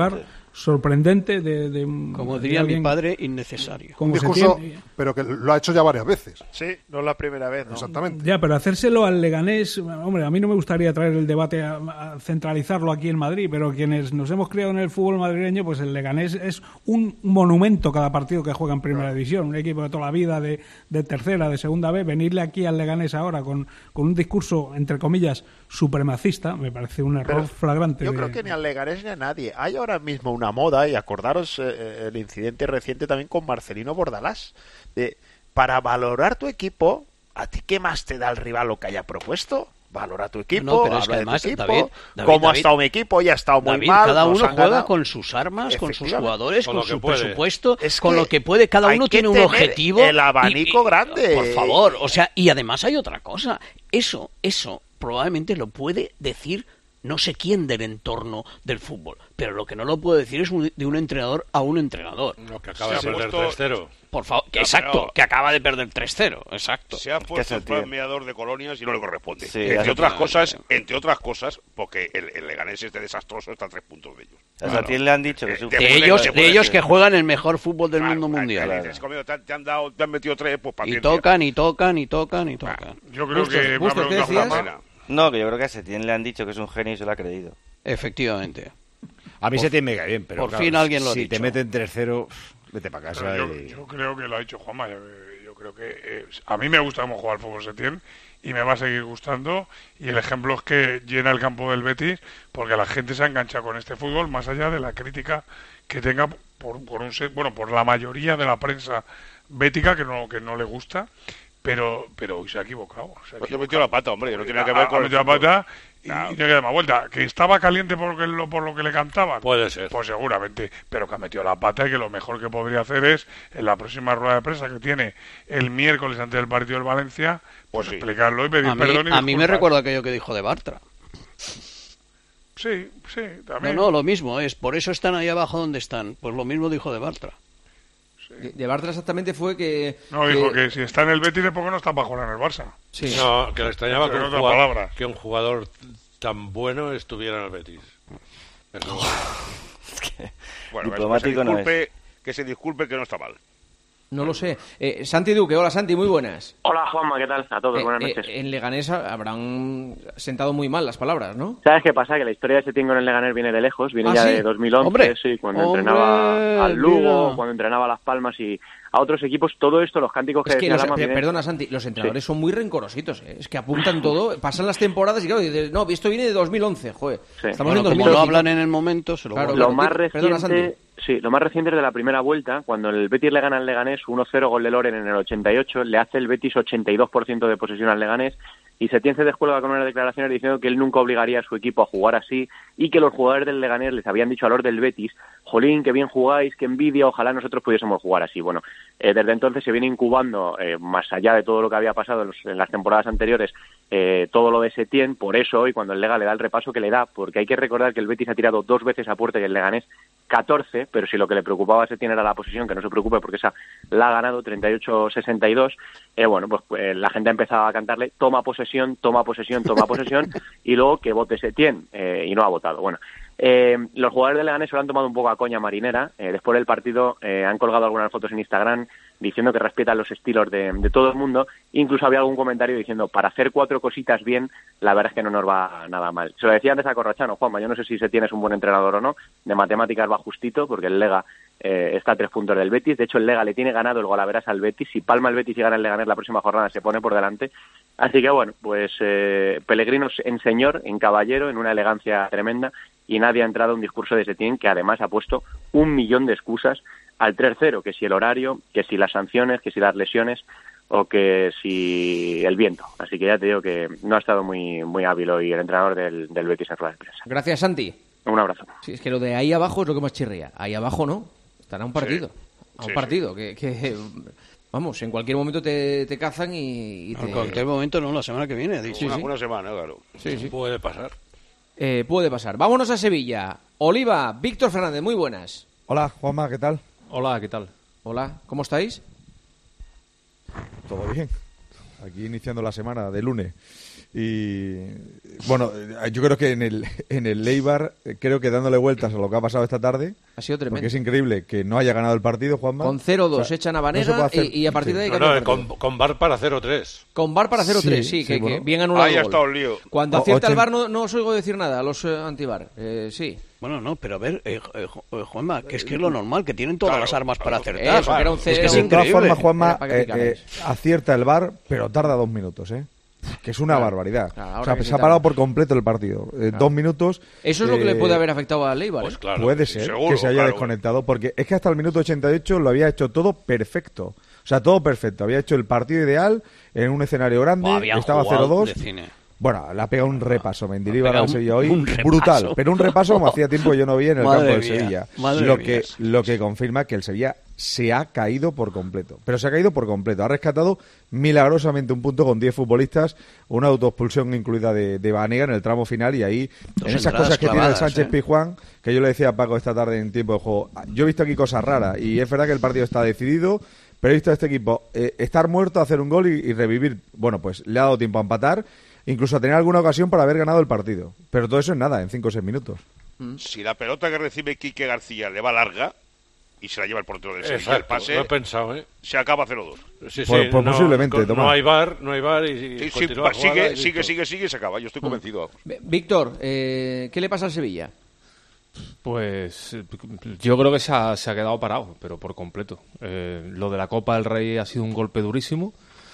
sorprendente de, de como de diría alguien, mi padre, innecesario. Un discurso, pero que lo ha hecho ya varias veces. Sí, no es la primera vez, ¿no? Exactamente. Ya, pero hacérselo al Leganés, hombre, a mí no me gustaría traer el debate a, a centralizarlo aquí en Madrid, pero quienes nos hemos criado en el fútbol madrileño, pues el Leganés es un monumento cada partido que juega en Primera División, un equipo de toda la vida, de, de tercera, de segunda B, venirle aquí al Leganés ahora con, con un discurso, entre comillas, supremacista, me parece un error Pero flagrante. Yo de... creo que ni al Leganés ni a nadie. Hay ahora mismo una moda, y acordaros eh, el incidente reciente también con Marcelino Bordalás, de para valorar tu equipo, ¿a ti qué más te da el rival lo que haya propuesto? Valora tu equipo, No, pero es que habla además, de tu equipo, David, David, cómo ha David, estado mi equipo, ya ha estado muy David, mal. cada nos uno han juega ganado. con sus armas, con sus Efectivamente. jugadores, Con con, lo que su puede. presupuesto, Es con que lo que puede. Cada hay uno que tiene un tener objetivo. el abanico y- y- grande. Por favor, o sea, y además hay otra cosa. Eso, eso probablemente lo puede decir no sé quién del entorno del fútbol, pero lo que no lo puede decir es un- de un entrenador a un entrenador. No, que acaba de perder tres cero. Por favor, Ya, exacto, pero- que acaba de perder tres cero, exacto. Se ha puesto en tío? plan meador de colonias y no le corresponde. Sí, ya entre se otras tiene, cosas, entre otras cosas, porque el, el Leganés este desastroso está a tres puntos de ellos. O sea, a ti le han dicho que es un De De puede- ellos, se de puede ellos decir. que juegan el mejor fútbol del mundo mundial. Ahí dices, "Coño, te, han- te han dado, te han metido tres, pues Y paciencia". tocan, y tocan, y tocan, y tocan. Yo creo que una pregunta, Juanma. No, que yo creo que a Setién le han dicho que es un genio y se lo ha creído. Efectivamente. A mí Por- Setién me cae bien, pero por claro, fin alguien lo ha si dicho. te meten tres cero, vete para casa. Pero yo, y... yo creo que lo ha dicho Juanma. Yo, yo creo que eh, a mí me gusta cómo juega al fútbol Setién y me va a seguir gustando. Y el ejemplo es que llena el campo del Betis porque la gente se ha enganchado con este fútbol más allá de la crítica que tenga por, por un se- bueno por la mayoría de la prensa bética que no que no le gusta. Pero pero hoy se ha equivocado. Se ha Pues le metió la pata, hombre, que no tiene que Ha- ver ha con el metido la fútbol. pata y, Claro. y no queda más vuelta. Que estaba caliente por lo que, lo, por lo que le cantaban. Puede ser. Pues seguramente. Pero que ha metido la pata y que lo mejor que podría hacer es, en la próxima rueda de prensa que tiene el miércoles antes del partido del Valencia, pues explicarlo y pedir A mí, perdón y a mí me disculpas. recuerda aquello que dijo de Bartra. Sí, sí, No, también. no, lo mismo es. Por eso están ahí abajo donde están. Pues lo mismo dijo de Bartra. De, de Bartra exactamente fue que... No, dijo que si está en el Betis, ¿por qué no está para jugar en el Barça? Sí. No, que le extrañaba que En un, otras jugador, palabras. que un jugador tan bueno estuviera en el Betis. Eso. Bueno, que se Diplomático no disculpe, que se disculpe que no está mal. No lo sé. Eh, Santi Duque, hola Santi, muy buenas. Hola Juanma, ¿qué tal? A todos, Eh, buenas eh, noches. en Leganés habrán sentado muy mal las palabras, ¿no? ¿Sabes qué pasa? Que la historia de Setién con el Leganés viene de lejos, viene ¿Ah, ya sí? de dos mil once, Hombre. sí, cuando Hombre, entrenaba al Lugo, mira. cuando entrenaba a Las Palmas y a otros equipos, todo esto, los cánticos que Es que, decía los, Lama pe- vienen- perdona Santi, los entrenadores son muy rencorositos, ¿eh? Es que apuntan todo, pasan las temporadas y claro, dices, no, esto viene de dos mil once, joder. Sí. Estamos Bueno, en como dos mil no veinticinco. hablan en el momento, se lo Claro, guardan. Lo más Perdona, reciente, sí, lo más reciente es de la primera vuelta, cuando el Betis le gana al Leganés uno cero, gol de Loren en el ochenta y ocho, le hace el Betis ochenta y dos por ciento de posesión al Leganés y Setién se descuelga con unas declaraciones diciendo que él nunca obligaría a su equipo a jugar así y que los jugadores del Leganés les habían dicho a los del Betis, jolín, que bien jugáis, que envidia, ojalá nosotros pudiésemos jugar así. Bueno, eh, desde entonces se viene incubando, eh, más allá de todo lo que había pasado en, los- en las temporadas anteriores, eh, todo lo de Setién, por eso hoy cuando el Lega le da el repaso que le da, porque hay que recordar que el Betis ha tirado dos veces a puerta y el Leganés catorce, pero si lo que le preocupaba a Setién era la posesión, que no se preocupe porque esa la ha ganado treinta y ocho sesenta y dos, eh, bueno, pues eh, la gente ha empezado a cantarle toma posesión, toma posesión, toma posesión y luego que vote Setién, eh, y no ha votado. Bueno, eh, los jugadores del Leganés se lo han tomado un poco a coña marinera, eh, después del partido eh, han colgado algunas fotos en Instagram diciendo que respetan los estilos de, de todo el mundo, incluso había algún comentario diciendo para hacer cuatro cositas bien, la verdad es que no nos va nada mal. Se lo decía antes a Corrochano, Juanma, yo no sé si Setién es un buen entrenador o no, de matemáticas va justito, porque el Lega eh, está a tres puntos del Betis, de hecho el Lega le tiene ganado el golaveras al Betis, si palma el Betis y gana el Leganés la próxima jornada se pone por delante, así que bueno, pues eh, Pellegrino en señor, en caballero, en una elegancia tremenda, y nadie ha entrado a un discurso de Setién que además ha puesto un millón de excusas al tres cero, que si el horario, que si las sanciones, que si las lesiones o que si el viento. Así que ya te digo que no ha estado muy muy hábil hoy el entrenador del, del Betis en rueda de prensa. Gracias, Santi. Un abrazo. Sí, es que lo de ahí abajo es lo que más chirría. Ahí abajo no, estará un partido. A un Sí, partido que, que, vamos, en cualquier momento te, te cazan y, y te... En cualquier momento, no, la semana que viene. ha dicho. una, sí. una semana, claro. Sí, sí. Puede pasar. Eh, puede pasar. Vámonos a Sevilla. Oliva, Víctor Fernández, muy buenas. Hola, Juanma, ¿qué tal? Hola, ¿qué tal? Hola, ¿cómo estáis? Todo bien. Aquí iniciando la semana de lunes. Y bueno, yo creo que en el en el Eibar, creo que dándole vueltas a lo que ha pasado esta tarde, ha sido tremendo. Porque es increíble que no haya ganado el partido, Juanma. Con cero dos, o sea, echan a Banega no hacer... y, y a partir de ahí... No, no, con, con V A R para cero tres. Con V A R para cero tres, sí, sí, sí, que, bueno. que bien anulado. Ahí ha estado el lío. Cuando o, acierta ochen... el V A R no, no os oigo decir nada a los eh, anti-V A R, eh, sí. Bueno, no, pero a ver, eh, eh, Juanma, que es que es lo normal, que tienen todas claro, las armas para acertar. Eso, que era un es que es de increíble. todas formas, Juanma, eh, eh, acierta el V A R, pero tarda dos minutos, ¿eh? Que es una claro, barbaridad. Claro, o sea, se ha parado por completo el partido. Eh, claro. Dos minutos. Eso es eh, lo que le puede haber afectado a Eibar. Pues ¿eh? claro, puede ser seguro, que se haya claro, desconectado, porque es que hasta el minuto ochenta y ocho lo había hecho todo perfecto. O sea, todo perfecto. Había hecho el partido ideal en un escenario grande. Oh, estaba cero dos. Bueno, le ha pegado un repaso Mendilibar al Sevilla hoy, brutal, pero un repaso como hacía tiempo que yo no vi en el madre campo del mía, Sevilla. Madre lo mía. que lo que confirma que el Sevilla se ha caído por completo, pero se ha caído por completo. Ha rescatado milagrosamente un punto con diez futbolistas, una autoexpulsión incluida de, de Banega en el tramo final y ahí, Dos en esas cosas que clavadas, tiene el Sánchez ¿eh? Pizjuán, que yo le decía a Paco esta tarde en tiempo de juego, yo he visto aquí cosas raras y es verdad que el partido está decidido, pero he visto a este equipo eh, estar muerto, hacer un gol y, y revivir. Bueno, pues le ha dado tiempo a empatar, incluso a tener alguna ocasión para haber ganado el partido. Pero todo eso es nada, en cinco o seis minutos. Si la pelota que recibe Quique García le va larga y se la lleva el portero del Sevilla, el pase, lo he pensado, ¿eh? se acaba cero dos. Sí, sí, pues, pues no, posiblemente, no, no hay V A R, no hay V A R y, sí, y sí, continúa sigue, jugada, sigue, sigue, sigue, y se acaba. Yo estoy convencido. Mm. Víctor, eh, ¿qué le pasa al Sevilla? Pues yo creo que se ha, se ha quedado parado, pero por completo. Eh, lo de la Copa del Rey ha sido un golpe durísimo.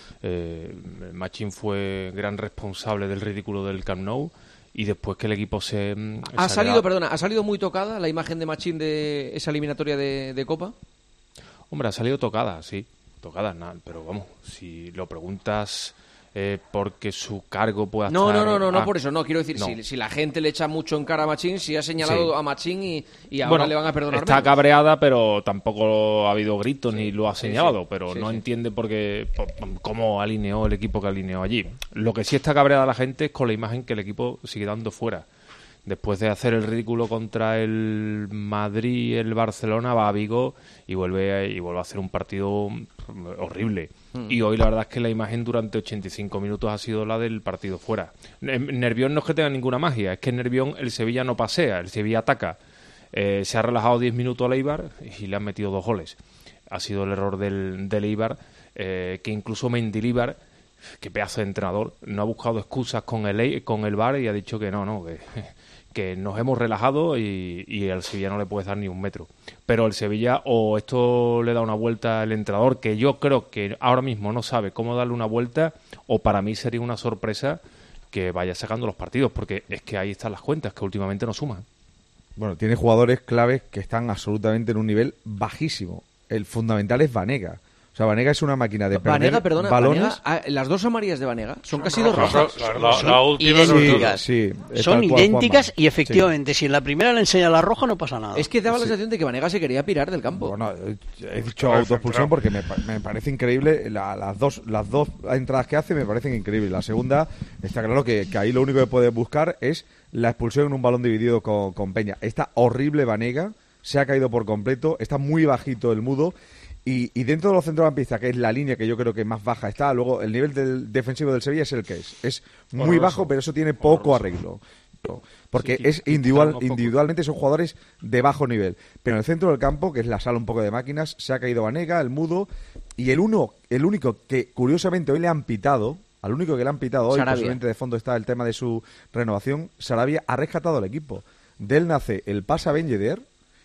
Eh, Machín fue gran responsable del ridículo del Camp Nou y después que el equipo se... ¿Ha se salido, ha... perdona, ha salido muy tocada la imagen de Machín de esa eliminatoria de, de Copa? Hombre, ha salido tocada, sí, tocada, nada, pero vamos, si lo preguntas... Eh, porque su cargo pueda no, estar... No, no, no, no, ah, no por eso, no, quiero decir, no. Si, si la gente le echa mucho en cara a Machín, si ha señalado sí. a Machín y, y ahora bueno, le van a perdonar está menos. Cabreada, pero tampoco ha habido gritos sí. ni lo ha señalado, sí, sí. pero sí, no sí. entiende por qué, por, cómo alineó el equipo que alineó allí. Lo que sí está cabreada la gente es con la imagen que el equipo sigue dando fuera. Después de hacer el ridículo contra el Madrid y el Barcelona, va a Vigo y vuelve a, y vuelve a hacer un partido horrible. Mm. Y hoy la verdad es que la imagen durante ochenta y cinco minutos ha sido la del partido fuera. Nervión no es que tenga ninguna magia, es que en Nervión el Sevilla no pasea, el Sevilla ataca. Eh, se ha relajado diez minutos al Eibar y le han metido dos goles. Ha sido el error del, del Eibar, eh, que incluso Mendilibar, que pedazo de entrenador, no ha buscado excusas con el, con el V A R y ha dicho que no, no, que... que nos hemos relajado y, y al Sevilla no le puedes dar ni un metro. Pero el Sevilla, o esto le da una vuelta al entrenador, que yo creo que ahora mismo no sabe cómo darle una vuelta, o para mí sería una sorpresa que vaya sacando los partidos, porque es que ahí están las cuentas, que últimamente no suman. Bueno, tiene jugadores claves que están absolutamente en un nivel bajísimo. El fundamental es Banega. O sea, Banega es una máquina de perder Banega, perdona, balones. Banega, las dos amarillas de Banega son casi dos rojas. rojas. La, la, la última idénticas. Sí, sí, son idénticas y efectivamente, sí. Si en la primera le enseña la roja no pasa nada. Es que daba la sí. sensación de que Banega se quería pirar del campo. Bueno, he dicho autoexpulsión porque me, me parece increíble. La, las, dos, las dos entradas que hace me parecen increíbles. La segunda, está claro que, que ahí lo único que puedes buscar es la expulsión en un balón dividido con, con Peña. Está horrible Banega, se ha caído por completo, está muy bajito el Mudo. Y, y dentro de los centrocampistas, que es la línea que yo creo que más baja está, luego el nivel del defensivo del Sevilla es el que es. Es muy horroroso, bajo, pero eso tiene poco horroroso. arreglo. Porque sí, es individual, individualmente son jugadores de bajo nivel. Pero en el centro del campo, que es la sala un poco de máquinas, se ha caído Banega, el Mudo, y el uno, el único que curiosamente hoy le han pitado, al único que le han pitado hoy, Sarabia. Posiblemente de fondo está el tema de su renovación, Sarabia ha rescatado al equipo. De él nace el pase a Ben Yedder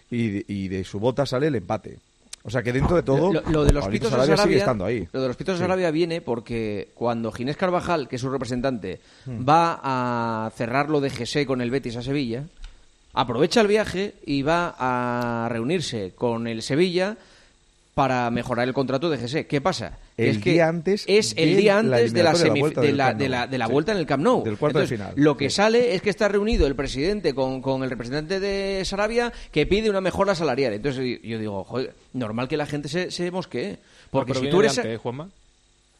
y, y de su bota sale el empate. O sea que dentro de todo, lo, lo de los pitos Sarabia de Sarabia, sigue estando ahí. Lo de los pitos de sí. Sarabia viene porque cuando Ginés Carvajal, que es su representante, hmm. va a cerrar lo de Gesé con el Betis a Sevilla, aprovecha el viaje y va a reunirse con el Sevilla para mejorar el contrato de Gesé. ¿Qué pasa? El es que día antes es el día antes de la, semif- de la, de la, de la, de la sí. vuelta en el Camp Nou. Del cuarto Entonces, de final. Lo que sí. sale es que está reunido el presidente con, con el representante de Sarabia que pide una mejora salarial. Entonces yo digo, joder, normal que la gente se, se mosquee. Porque no, si tú eres... Antes, ¿eh, Juanma?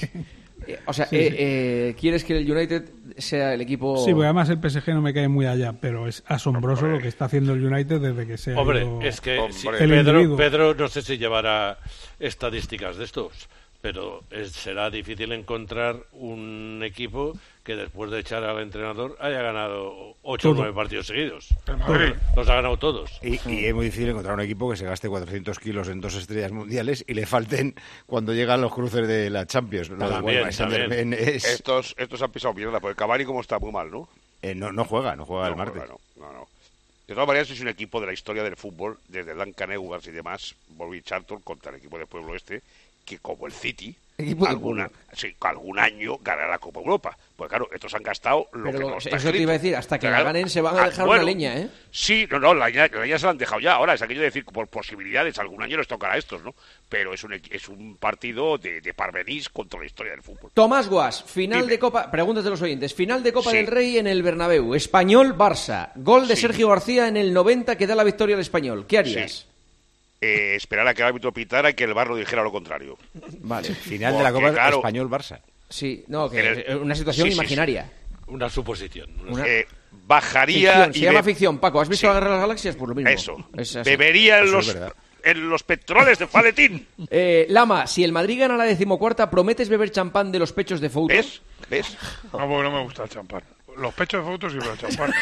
Eh, O sea, Sí, eh, sí. eh, ¿quieres que el United sea el equipo...? Sí, porque además el P S G no me cae muy allá, pero es asombroso lo que está haciendo el United desde que se ha Hombre, ido es que si el Pedro, individuo. Pedro no sé si llevará estadísticas de estos, pero es- será difícil encontrar un equipo que después de echar al entrenador haya ganado ocho o Todo. nueve partidos seguidos. El Madrid. Los ha ganado todos. Y, y es muy difícil encontrar un equipo que se gaste cuatrocientos kilos en dos estrellas mundiales y le falten cuando llegan los cruces de la Champions. Lo de También, Paris Saint-Germain es- Estos, estos han pisado mierda, porque Cavani como está muy mal, ¿no? Eh, no, no juega, no juega el No martes. juega, no, no, no. De todas maneras, es un equipo de la historia del fútbol, desde Duncan Edwards y demás, Bobby Charlton contra el equipo del pueblo este, que como el City, Equipo del alguna, sí, algún año ganará la Copa Europa. Pues claro, estos han gastado lo Pero que lo- no está eso te escrito. iba a decir, hasta que Claro. la ganen se van a Ah, dejar bueno, una leña, ¿eh? Sí, no, no, la leña, la leña se la han dejado ya. Ahora es aquello de decir, por posibilidades, algún año les tocará a estos, ¿no? Pero es un, equi- es un partido de, de parvenís contra la historia del fútbol. Tomás Guas, final Dime. de Copa... Preguntas de los oyentes. Final de Copa Sí. del Rey en el Bernabéu. Español-Barça. Gol de Sí. Sergio García en el noventa que da la victoria al Español. ¿Qué harías? Sí. Eh, esperar a que el árbitro pitara y que el VAR lo dijera lo contrario. Vale. Final de la Porque, Copa claro, Español-Barça. Sí, no, que En el- es una situación sí, sí, imaginaria. Una suposición. Una- Eh, bajaría Ficción, y se llama be- ficción, Paco. ¿Has visto Sí. la Guerra de las Galaxias? Pues lo mismo. Eso. Es así. Bebería en Eso los, es verdad. en los petroles de Faletín. Eh, Lama, si el Madrid gana la decimocuarta, ¿prometes beber champán de los pechos de Fouto? ¿Ves? ¿Ves? No, porque no me gusta el champán. Los pechos de fotos y el champán.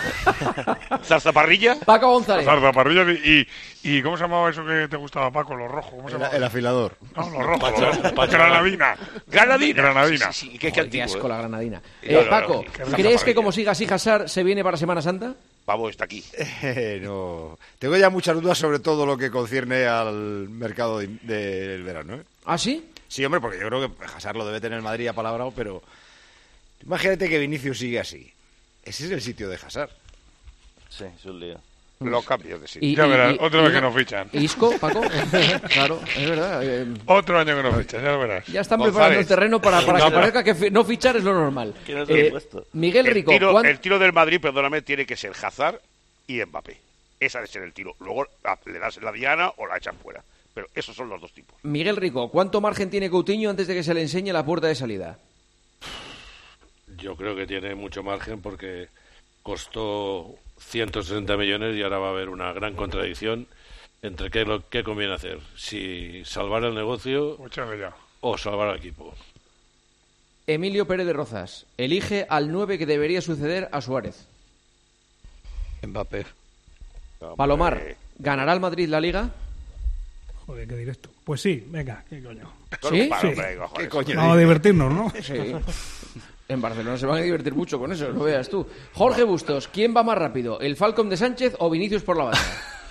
¿Zarzaparrilla? Paco González. Zarzaparrilla y, y... ¿Cómo se llamaba eso que te gustaba, Paco? Los rojos. ¿Cómo se El, llamaba? el afilador. No, los rojos. Pacha- los- Pacha- Granadina. Granadina. Granadina. Sí, sí, sí, qué, qué Joder, antiguo, asco ¿eh? la granadina. No, Eh, no, no, Paco, qué ¿crees zarzaparrilla. que como siga así Hazard se viene para Semana Santa? Vamos, está aquí. Eh, no. Tengo ya muchas dudas sobre todo lo que concierne al mercado de- del verano. ¿eh? ¿Ah, sí? Sí, hombre, porque yo creo que Hazard lo debe tener Madrid apalabrado, pero imagínate que Vinicius sigue así. Ese es el sitio de Hazard. Sí, es un lío. Lo cambio de sitio. Ya verás, otra vez que nos fichan. ¿Isco, Paco? Claro, es verdad. eh, Otro año que nos fichan, ya lo verás. ya están González. preparando el terreno para, para que No, pero- parezca que fi- no fichar es lo normal. Que no se lo he puesto. Miguel El Rico, tiro, ¿cuán- el tiro del Madrid, perdóname, tiene que ser Hazard y Mbappé. Esa debe ser el tiro. Luego ah, le das la diana o la echan fuera. Pero esos son los dos tipos. Miguel Rico, ¿cuánto margen tiene Coutinho antes de que se le enseñe la puerta de salida? Yo creo que tiene mucho margen porque costó ciento sesenta millones y ahora va a haber una gran contradicción entre qué, lo, qué conviene hacer. Si salvar el negocio Escúchame ya. o salvar al equipo. Emilio Pérez de Rozas, elige al nueve que debería suceder a Suárez. Mbappé. Palomar, Hombre, ¿ganará el Madrid la Liga? Joder, qué directo. Pues sí, venga, qué coño. ¿Sí? para, Sí. hombre, cojones. ¿Qué coño Vamos a divertirnos, ¿no? Sí. En Barcelona se van a divertir mucho con eso, no veas tú. Jorge Bustos, ¿quién va más rápido? ¿El Falcon de Sánchez o Vinicius por la banda?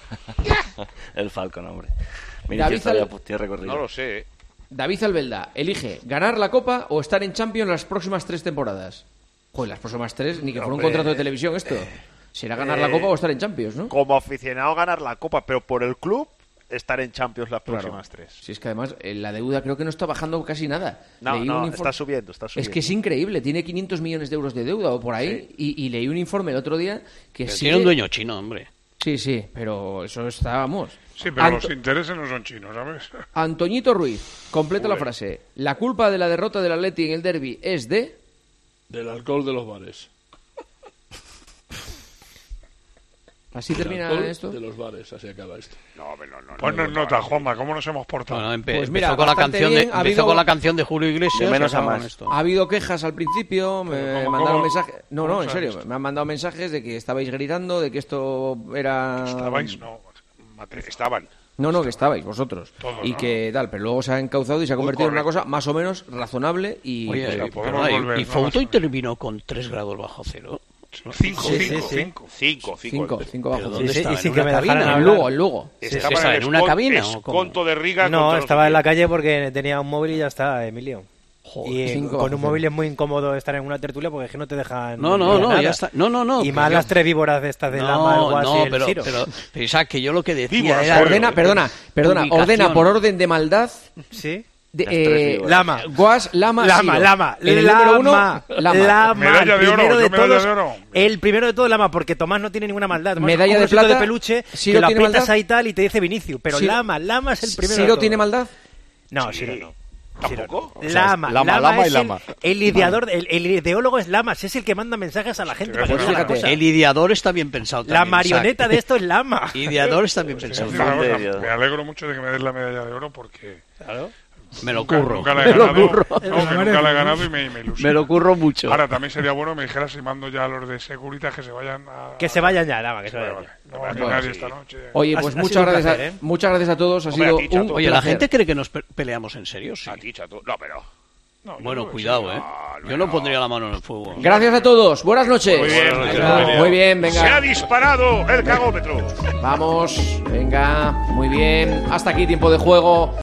El Falcon, hombre. David Vinicius todavía Al- pues, tiene recorrido. No lo sé. ¿eh? David Albelda, elige ganar la Copa o estar en Champions las próximas tres temporadas. Joder, las próximas tres, ni que fuera un Hombre, contrato de televisión esto. ¿Será ganar la eh, Copa o estar en Champions, no? Como aficionado ganar la Copa, pero por el club estar en Champions las Claro. próximas tres. Si es que además eh, la deuda creo que no está bajando casi nada. No, Leí no, un informe- está subiendo, está Es subiendo. que es increíble, tiene quinientos millones de euros de deuda o por ahí y, y leí un informe el otro día que Pero sí tiene un que- dueño chino, hombre. Sí, sí, pero eso estábamos. Sí, pero Anto- los intereses no son chinos, ¿sabes? Antoñito Ruiz, completa la Joder. frase. La culpa de la derrota del Atleti en el derby es de... Del alcohol de los bares. ¿Así Del termina alcohol esto? De los bares, así acaba esto. No, hombre, no, no. Ponnos no, nota, no, Juanma, ¿cómo nos hemos portado? Bueno, empe- Pues mira, empezó, con la bastante canción, bien, de, ha empezó habido- con la canción de Julio Iglesias. De menos y a acaba más. con esto. Ha habido quejas al principio, me ¿cómo- mandaron cómo- mensajes... No, cómo no, en sabes serio, esto? me han mandado mensajes de que estabais gritando, de que esto era... ¿Estabais? No, matriz. Estaban. No, no, que estabais vosotros. Todos, y ¿no? que tal, pero luego se ha encauzado y se ha convertido en una cosa más o menos razonable y... Oye, pues, y- la podemos perdona, y- volver, y ¿no? Fouto intervino con tres grados bajo cero. Cinco, Sí, cinco, sí, sí. cinco. Cinco, cinco. cinco, cinco ¿Pero bajo dónde Sí, sí, estaba? y sin ¿En que una me cabina? dejaran En hablar. Lugo, en Lugo. Estaban ¿Esa el en una escon- cabina o cómo? esconto de Riga No, contra estaba los en la de- calle porque tenía un móvil y ya está, Emilio. Joder, y cinco con bajo un cero. móvil es muy incómodo estar en una tertulia porque es que no te dejan. No, no, ver no, nada. ya está. No, no, no. Y pero más yo- las tres víboras de estas de Lama, el Guas no, y el pero, Ciro. pero, pero Isaac, que yo lo que decía Víboras, era... joder. Ordena, perdona, perdona, Ubicación. ordena por orden de maldad... Sí. De, Las tres eh, víboras. Lama. Guas, Lama, Lama, Ciro. Lama, En el Lama, número uno, Lama. Lama, Medalla el de oro, primero yo de medalla todos, de oro. el primero de todo Lama, porque Tomás no tiene ninguna maldad. Tomás Medalla es como de un osito plata, de peluche Ciro que lo tiene aprietas maldad. ahí tal y te dice Vinicius, pero Ciro- Lama, Lama es el primero. de ¿Ciro todos. tiene maldad? No, Sí. Ciro no. ¿Tampoco? O sea, Lama, es lama, Lama lama y es lama. El, el ideador, el, el ideólogo es Lamas, es el que manda mensajes a la gente. Para que haga la cosa. El ideador está bien pensado también. La marioneta Isaac. de esto es Lama. Ideador está bien pensado. Decir una cosa, me alegro mucho de que me des la medalla de oro porque Claro. Me lo nunca, curro. nunca la he Me lo ganado, curro. no, que nunca la he ganado y me, me ilusiona. Me lo curro mucho. Ahora también sería bueno que me dijeras si mando ya a los de Securitas que se vayan a... Que se vayan ya, Lama, que se vayan vale, ya. no va a Bueno, nadie sí. esta noche. Oye, Ha- pues ha muchas sido un gracias, placer, a, ¿eh? muchas gracias a todos. Ha Hombre, sido a ti, Chato. un Oye, la placer. gente cree que nos pe- peleamos en serio, sí. A ti, chato. No, pero... No, Bueno, yo- cuidado, sí, ¿eh? no, Yo no pondría la mano en el fuego. Gracias a todos. Buenas noches. Muy bien, Venga, muy bien, venga. Se ha disparado el cagómetro. Vamos, venga, muy bien. Hasta aquí tiempo de juego.